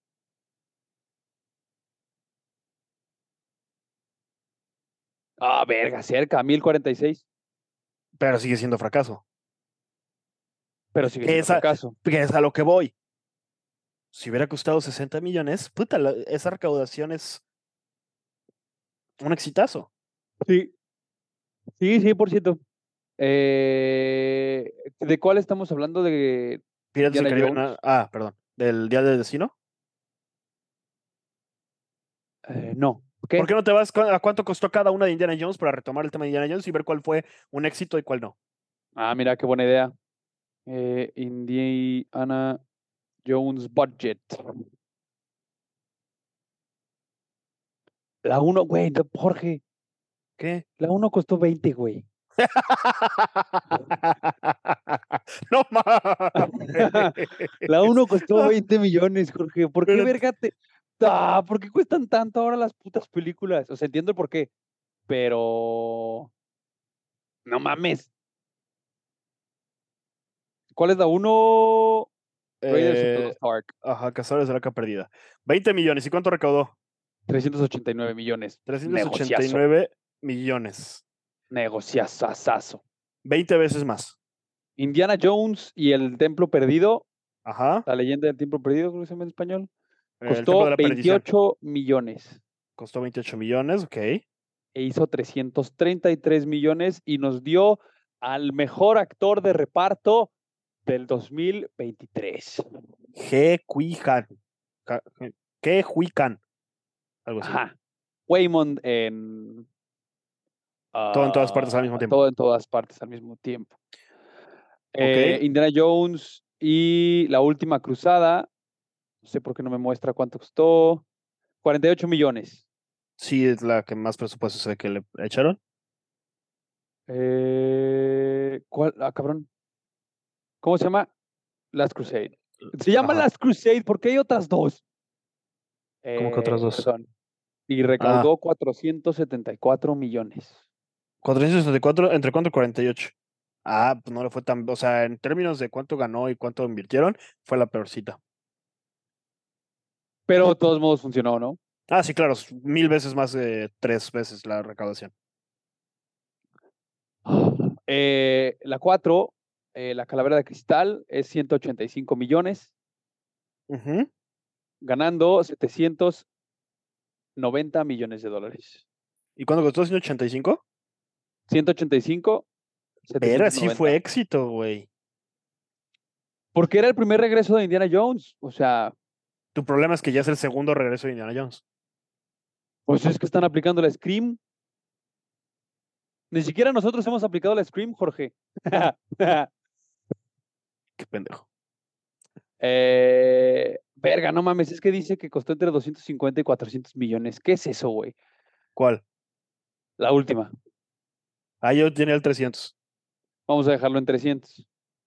Ah, verga, cerca, mil cuarenta y seis. Pero sigue siendo fracaso. Pero sigue Que siendo es a, fracaso. que es a lo que voy. Si hubiera costado sesenta millones, puta, la, esa recaudación es un exitazo. Sí, sí, cien por ciento. Eh, ¿de cuál estamos hablando? ¿De Piratas del Indiana Caribe. Jones? No, ah, perdón. ¿Del Día del Destino? Eh, no. ¿Por ¿Qué? qué no te vas a cuánto costó cada una de Indiana Jones para retomar el tema de Indiana Jones y ver cuál fue un éxito y cuál no? Ah, mira, qué buena idea. Eh, Indiana Jones Budget. La uno, güey, no, Jorge. ¿Qué? La uno costó veinte, güey. No mames. La uno costó veinte millones, Jorge. ¿Por qué Pero, verga te... Ah, ¿por qué cuestan tanto ahora las putas películas? O sea, entiendo el por qué, pero... No mames. ¿Cuál es la uno? Raiders of the eh, Lost Ark. ajá, Cazadores de la Arca Perdida. veinte millones. ¿Y cuánto recaudó? trescientos ochenta y nueve millones. trescientos ochenta y Negociazo. nueve millones. Negociazazazo. veinte veces más. Indiana Jones y el Templo Perdido, Ajá. la leyenda del Templo Perdido, creo que se llama en español, El Templo de costó la Perdición. veintiocho millones Costó veintiocho millones, ok. e hizo trescientos treinta y tres millones y nos dio al mejor actor de reparto del dos mil veintitrés. Ge Huijan. Que Huican. Algo así. Ajá. Waymond en... Todo en todas partes al Uh, mismo tiempo. todo en todas partes al mismo tiempo. Ok. Eh, Indiana Jones y La Última Cruzada, no sé por qué no me muestra cuánto costó, cuarenta y ocho millones. Sí, es la que más presupuesto se ve que le echaron. Eh, ¿cuál? Ah, cabrón. ¿Cómo se llama? Last Crusade. Se llama Ajá. Last Crusade porque hay otras dos. ¿Cómo que otras Eh, dos? perdón. Y Ah, recaudó cuatrocientos setenta y cuatro millones. cuatrocientos sesenta y cuatro, ¿entre cuánto? cuarenta y ocho. Ah, pues no le fue tan. O sea, en términos de cuánto ganó y cuánto invirtieron, fue la peorcita. Pero de todos modos funcionó, ¿no? Ah, sí, claro, es mil veces más de tres veces la recaudación. Eh, la cuatro, eh, La Calavera de Cristal, es ciento ochenta y cinco millones, Ujú. ganando setecientos noventa millones de dólares. ¿Y cuánto costó? ¿ciento ochenta y cinco? ciento ochenta y cinco, Era, sí fue setecientos noventa. éxito, güey. Porque era el primer regreso de Indiana Jones. O sea, Tu problema es que ya es el segundo regreso de Indiana Jones. pues es que están aplicando la Scream. Ni siquiera nosotros hemos aplicado la Scream, Jorge. Qué pendejo. eh, verga, no mames, es que dice que costó entre doscientos cincuenta y cuatrocientos millones. ¿Qué es eso, güey? ¿Cuál? La última. Ah, yo tenía el trescientos. Vamos a dejarlo en trescientos.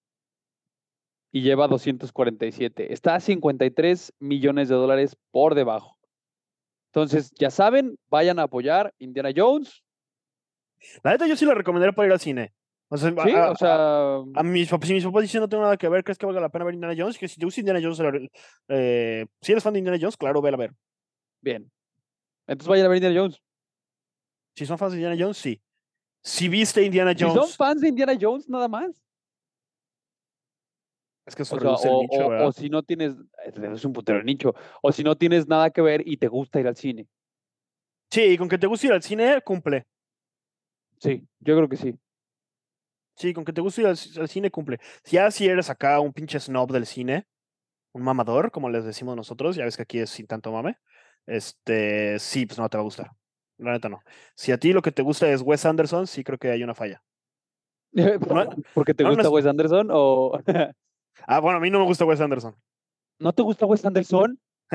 Y lleva doscientos cuarenta y siete. Está a cincuenta y tres millones de dólares por debajo. Entonces, ya saben, vayan a apoyar Indiana Jones. La neta, yo sí la recomendaría para ir al cine. O sea, Sí, a, o a- sea, a mis papás, si mis papás dicen no tengo nada que ver, ¿crees que valga la pena ver Indiana Jones? Que si te gusta Indiana Jones, eh, si eres fan de Indiana Jones, claro, vela a ver. bien. Entonces vayan a ver Indiana Jones. Si son fans de Indiana Jones, sí. Si viste Indiana Si son Jones, fans de Indiana Jones, nada más. Es que eso O sea, reduce el o, nicho, o, ¿verdad? o si no tienes, es un putero de nicho, o si no tienes nada que ver y te gusta ir al cine. Sí, y con que te guste ir al cine, cumple. Sí, yo creo que sí. Sí, con que te guste ir al, al cine, cumple. Si ya si eres acá un pinche snob del cine, un mamador, como les decimos nosotros, ya ves que aquí es sin tanto mame, este, sí, pues no te va a gustar. La neta no. Si a ti lo que te gusta es Wes Anderson, sí creo que hay una falla. No, ¿Porque te no, gusta no- Wes Anderson o ah, bueno, a mí no me gusta Wes Anderson. no te gusta Wes Anderson?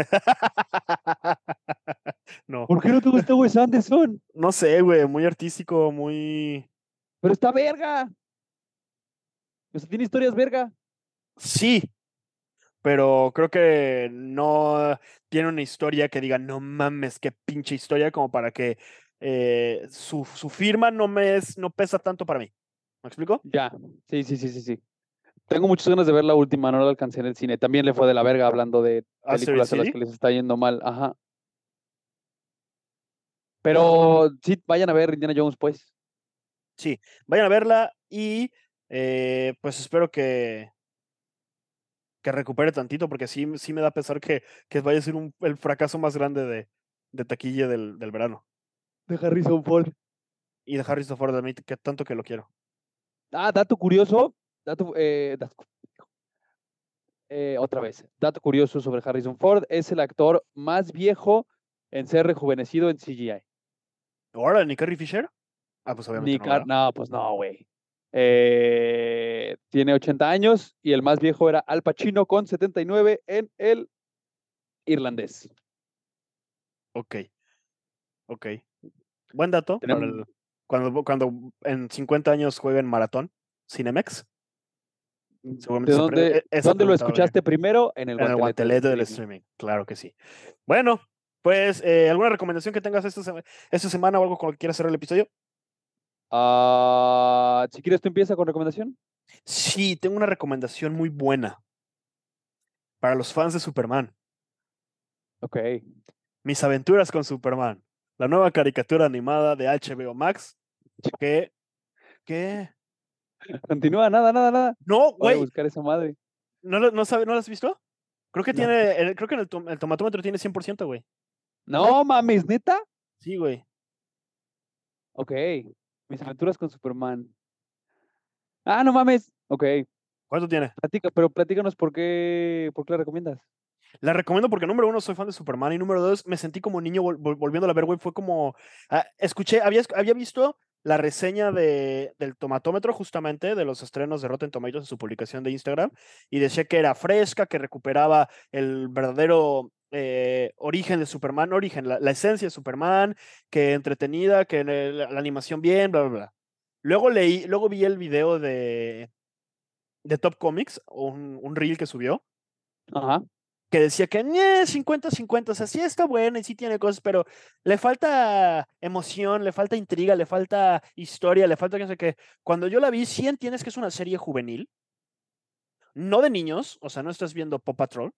No, ¿Por qué no te gusta Wes Anderson? no sé, güey, muy artístico, muy... Pero está verga. O sea, tiene historias verga. Sí, pero creo que no tiene una historia que diga, no mames, qué pinche historia, como para que eh, su, su firma no me es, no pesa tanto para mí. ¿Me explico? Ya, sí, sí, sí, sí, sí. Tengo muchas ganas de ver la última, no la alcancé en el cine. También le fue de la verga hablando de Asteroid películas a las City. que les está yendo mal. Ajá. Pero sí, vayan a ver Indiana Jones, pues. Sí, vayan a verla y eh, pues espero que, que recupere tantito, porque sí, sí me da pesar que, que vaya a ser un, el fracaso más grande de, de taquilla del, del verano. De Harrison Ford. Y de Harrison Ford, a mí, que tanto que lo quiero. Ah, dato curioso. Dato, eh, dato- eh, otra vez. Dato curioso sobre Harrison Ford. Es el actor más viejo en ser rejuvenecido en C G I. ¿Ahora ni Carrie Fisher? Ah, pues obviamente Ni no, Car ¿verdad? no, pues no, güey. Eh, tiene ochenta años y el más viejo era Al Pacino con setenta y nueve en el irlandés. Ok, ok. Buen dato para Tenemos, el, cuando, cuando en cincuenta años jueguen maratón, Cinemex. ¿de Seguramente esa, pre- dónde, e- esa dónde lo pregunta va a venir. escuchaste primero? En el En el guantelete del guantelete del streaming. streaming, claro que sí. Bueno, pues, eh, ¿alguna recomendación que tengas esta, sema- esta semana o algo con lo que quieras cerrar el episodio? Ah, si quieres, tú empieza con recomendación. Sí, tengo una recomendación muy buena para los fans de Superman. Ok. Mis aventuras con Superman. La nueva caricatura animada de H B O Max. Que, que... Continúa, nada, nada, nada. No, Voy a güey, buscar esa madre. ¿no, lo- no, sabe, ¿no lo has visto? Creo que No. tiene, el- creo que en el, tom- el tomatómetro tiene cien por ciento, güey. No mames, neta. Sí, güey. Ok. Mis aventuras con Superman. Ah, no mames. Ok. ¿Cuánto tiene? Platica, pero platícanos por qué, por qué la recomiendas. La recomiendo porque número uno soy fan de Superman y número dos me sentí como niño vol- vol- volviéndola a ver, güey. Fue como, ah, escuché, había, esc- había visto la reseña de, del tomatómetro justamente de los estrenos de Rotten Tomatoes en su publicación de Instagram y decía que era fresca, que recuperaba el verdadero eh, origen de Superman, origen, la, la esencia de Superman, que entretenida, que eh, la, la animación bien, bla, bla, bla. Luego leí, luego vi el video de, de Top Comics, un, un reel que subió Ajá. que decía que "Ñe, cincuenta cincuenta, o sea, sí está buena y sí tiene cosas, pero le falta emoción, le falta intriga, le falta historia, le falta que no sé qué. Cuando yo la vi, sí entiendes que es una serie juvenil, no de niños, o sea, no estás viendo Paw Patrol,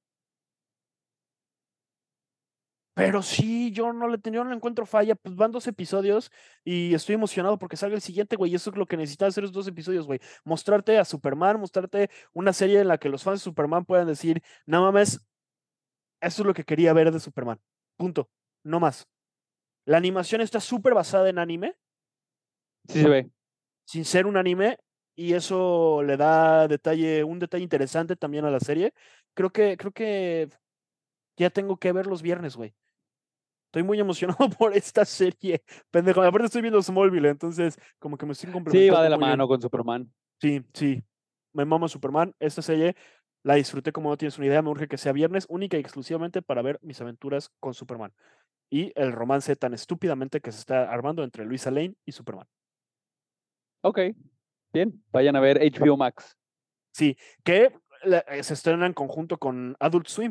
pero sí, yo no le, yo no le encuentro falla, pues van dos episodios y estoy emocionado porque salga el siguiente, güey, y eso es lo que necesitas hacer esos dos episodios, güey, mostrarte a Superman, mostrarte una serie en la que los fans de Superman puedan decir, no mames, eso es lo que quería ver de Superman, punto, no más. La animación está súper basada en anime, Sí se ve. sin ser un anime, y eso le da detalle, un detalle interesante también a la serie. Creo que, creo que ya tengo que ver los viernes, güey. Estoy muy emocionado por esta serie. Pendejo. Aparte estoy viendo Smallville, entonces como que me estoy Sí, va complementando de la muy bien. mano con Superman. Sí, sí. Me mama Superman. Esta serie la disfruté como no tienes una idea. Me urge que sea viernes, única y exclusivamente para ver mis aventuras con Superman. Y el romance tan estúpidamente que se está armando entre Luisa Lane y Superman. Ok, bien. Vayan a ver H B O Max. Sí, que la- eh, se estrena en conjunto con Adult Swim.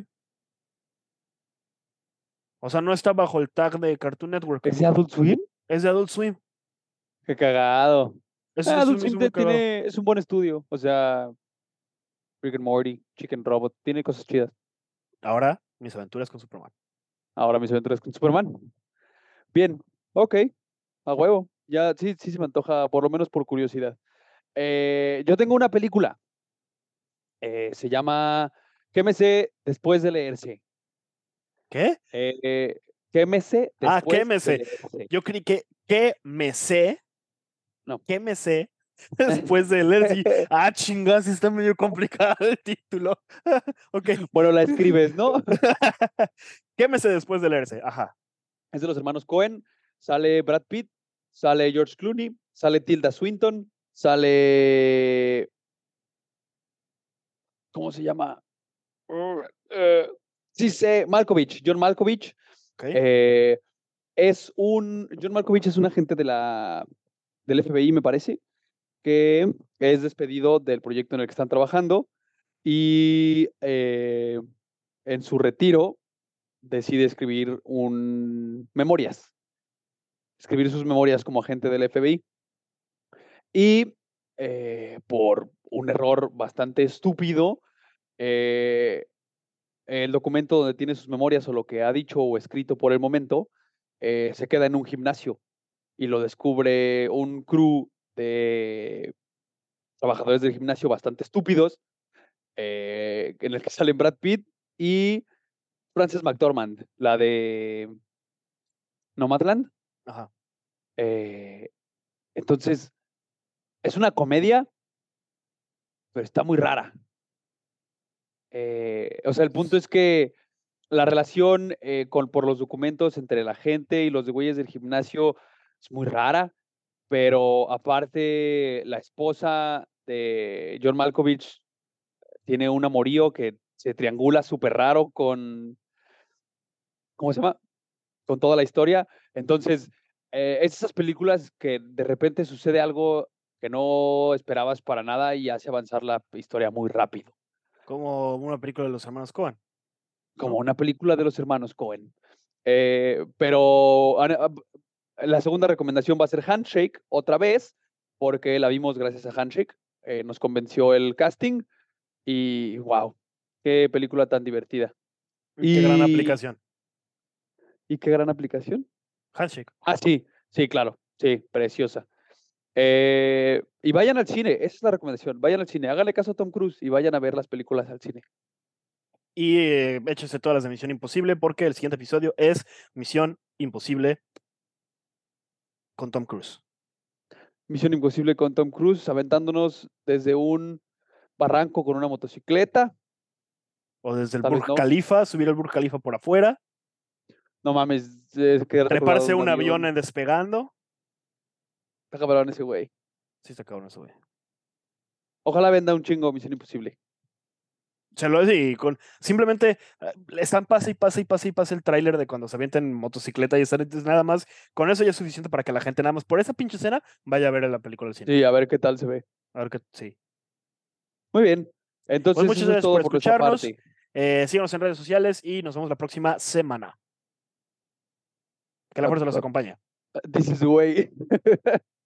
O sea, no está bajo el tag de Cartoon Network. ¿Es de Adult Swim? Es de Adult Swim. Qué cagado. Eso, Ah, eso Adult me hizo Swim muy te- cagado. tiene, es un buen estudio. O sea, Rick and Morty, Chicken Robot, tiene cosas chidas. Ahora, mis aventuras con Superman. Ahora mis aventuras con Superman. Bien, ok, a huevo. Ya sí, sí se me antoja, por lo menos por curiosidad. Eh, yo tengo una película. Eh, se llama Quémese después de leerse. ¿Qué? Eh, eh, quémese Ah, después quémese. de leerse. Yo creí que que me sé, No. que me sé después de leer. Sí. Ah, chingas, está medio complicado el título. Ok. Bueno, la escribes, ¿no? Quémese después de leerse. Ajá. Es de los hermanos Cohen. Sale Brad Pitt, sale George Clooney, sale Tilda Swinton, sale. ¿Cómo se llama? Uh, uh, sí sé, Malkovich, John Malkovich. Okay. Eh, es un. John Malkovich es un agente de la, del F B I, me parece, que es despedido del proyecto en el que están trabajando y eh, en su retiro decide escribir un memorias, escribir sus memorias como agente del F B I. Y eh, por un error bastante estúpido, eh, el documento donde tiene sus memorias o lo que ha dicho o escrito por el momento eh, se queda en un gimnasio y lo descubre un crew de trabajadores del gimnasio bastante estúpidos, eh, en el que salen Brad Pitt y Frances McDormand, la de Nomadland. Ajá. Eh, entonces, es una comedia, pero está muy rara. Eh, o sea, el punto es que la relación eh, con, por los documentos entre la gente y los de güeyes del gimnasio es muy rara, pero aparte la esposa de John Malkovich tiene un amorío que se triangula súper raro con, ¿cómo se llama? Con toda la historia. Entonces, eh, es esas películas que de repente sucede algo que no esperabas para nada y hace avanzar la historia muy rápido. Como una película de los hermanos Coen. Como una película de los hermanos Cohen. Eh, pero la segunda recomendación va a ser Handshake, otra vez, porque la vimos gracias a Handshake. Eh, nos convenció el casting y wow, qué película tan divertida. Y qué gran aplicación. ¿Y qué gran aplicación? Handshake. Ah, sí, sí, claro, sí, preciosa. Eh, y vayan al cine, esa es la recomendación. Vayan al cine, háganle caso a Tom Cruise y vayan a ver las películas al cine. Y eh, échense todas las de Misión Imposible porque el siguiente episodio es Misión Imposible con Tom Cruise. Misión Imposible con Tom Cruise, aventándonos desde un barranco con una motocicleta. O desde el Tal vez Burj no. Khalifa, subir al Burj Khalifa por afuera. No mames, es quedarse Treparse rodado un de avión en despegando. Está cabrón ese güey. Sí, está cabrón eso, güey. Ojalá venda un chingo Misión Imposible. Se lo y con simplemente eh, están pase y pase y pase y pase el tráiler de cuando se avientan en motocicleta y están entonces nada más. Con eso ya es suficiente para que la gente nada más por esa pinche escena vaya a ver la película al cine. Sí, a ver qué tal se ve. A ver qué, sí. Muy bien. Entonces, Pues muchas eso gracias es todo por por nuestra escucharnos. parte. Eh, síganos en redes sociales y nos vemos la próxima semana. Que la fuerza los acompañe. This is the way.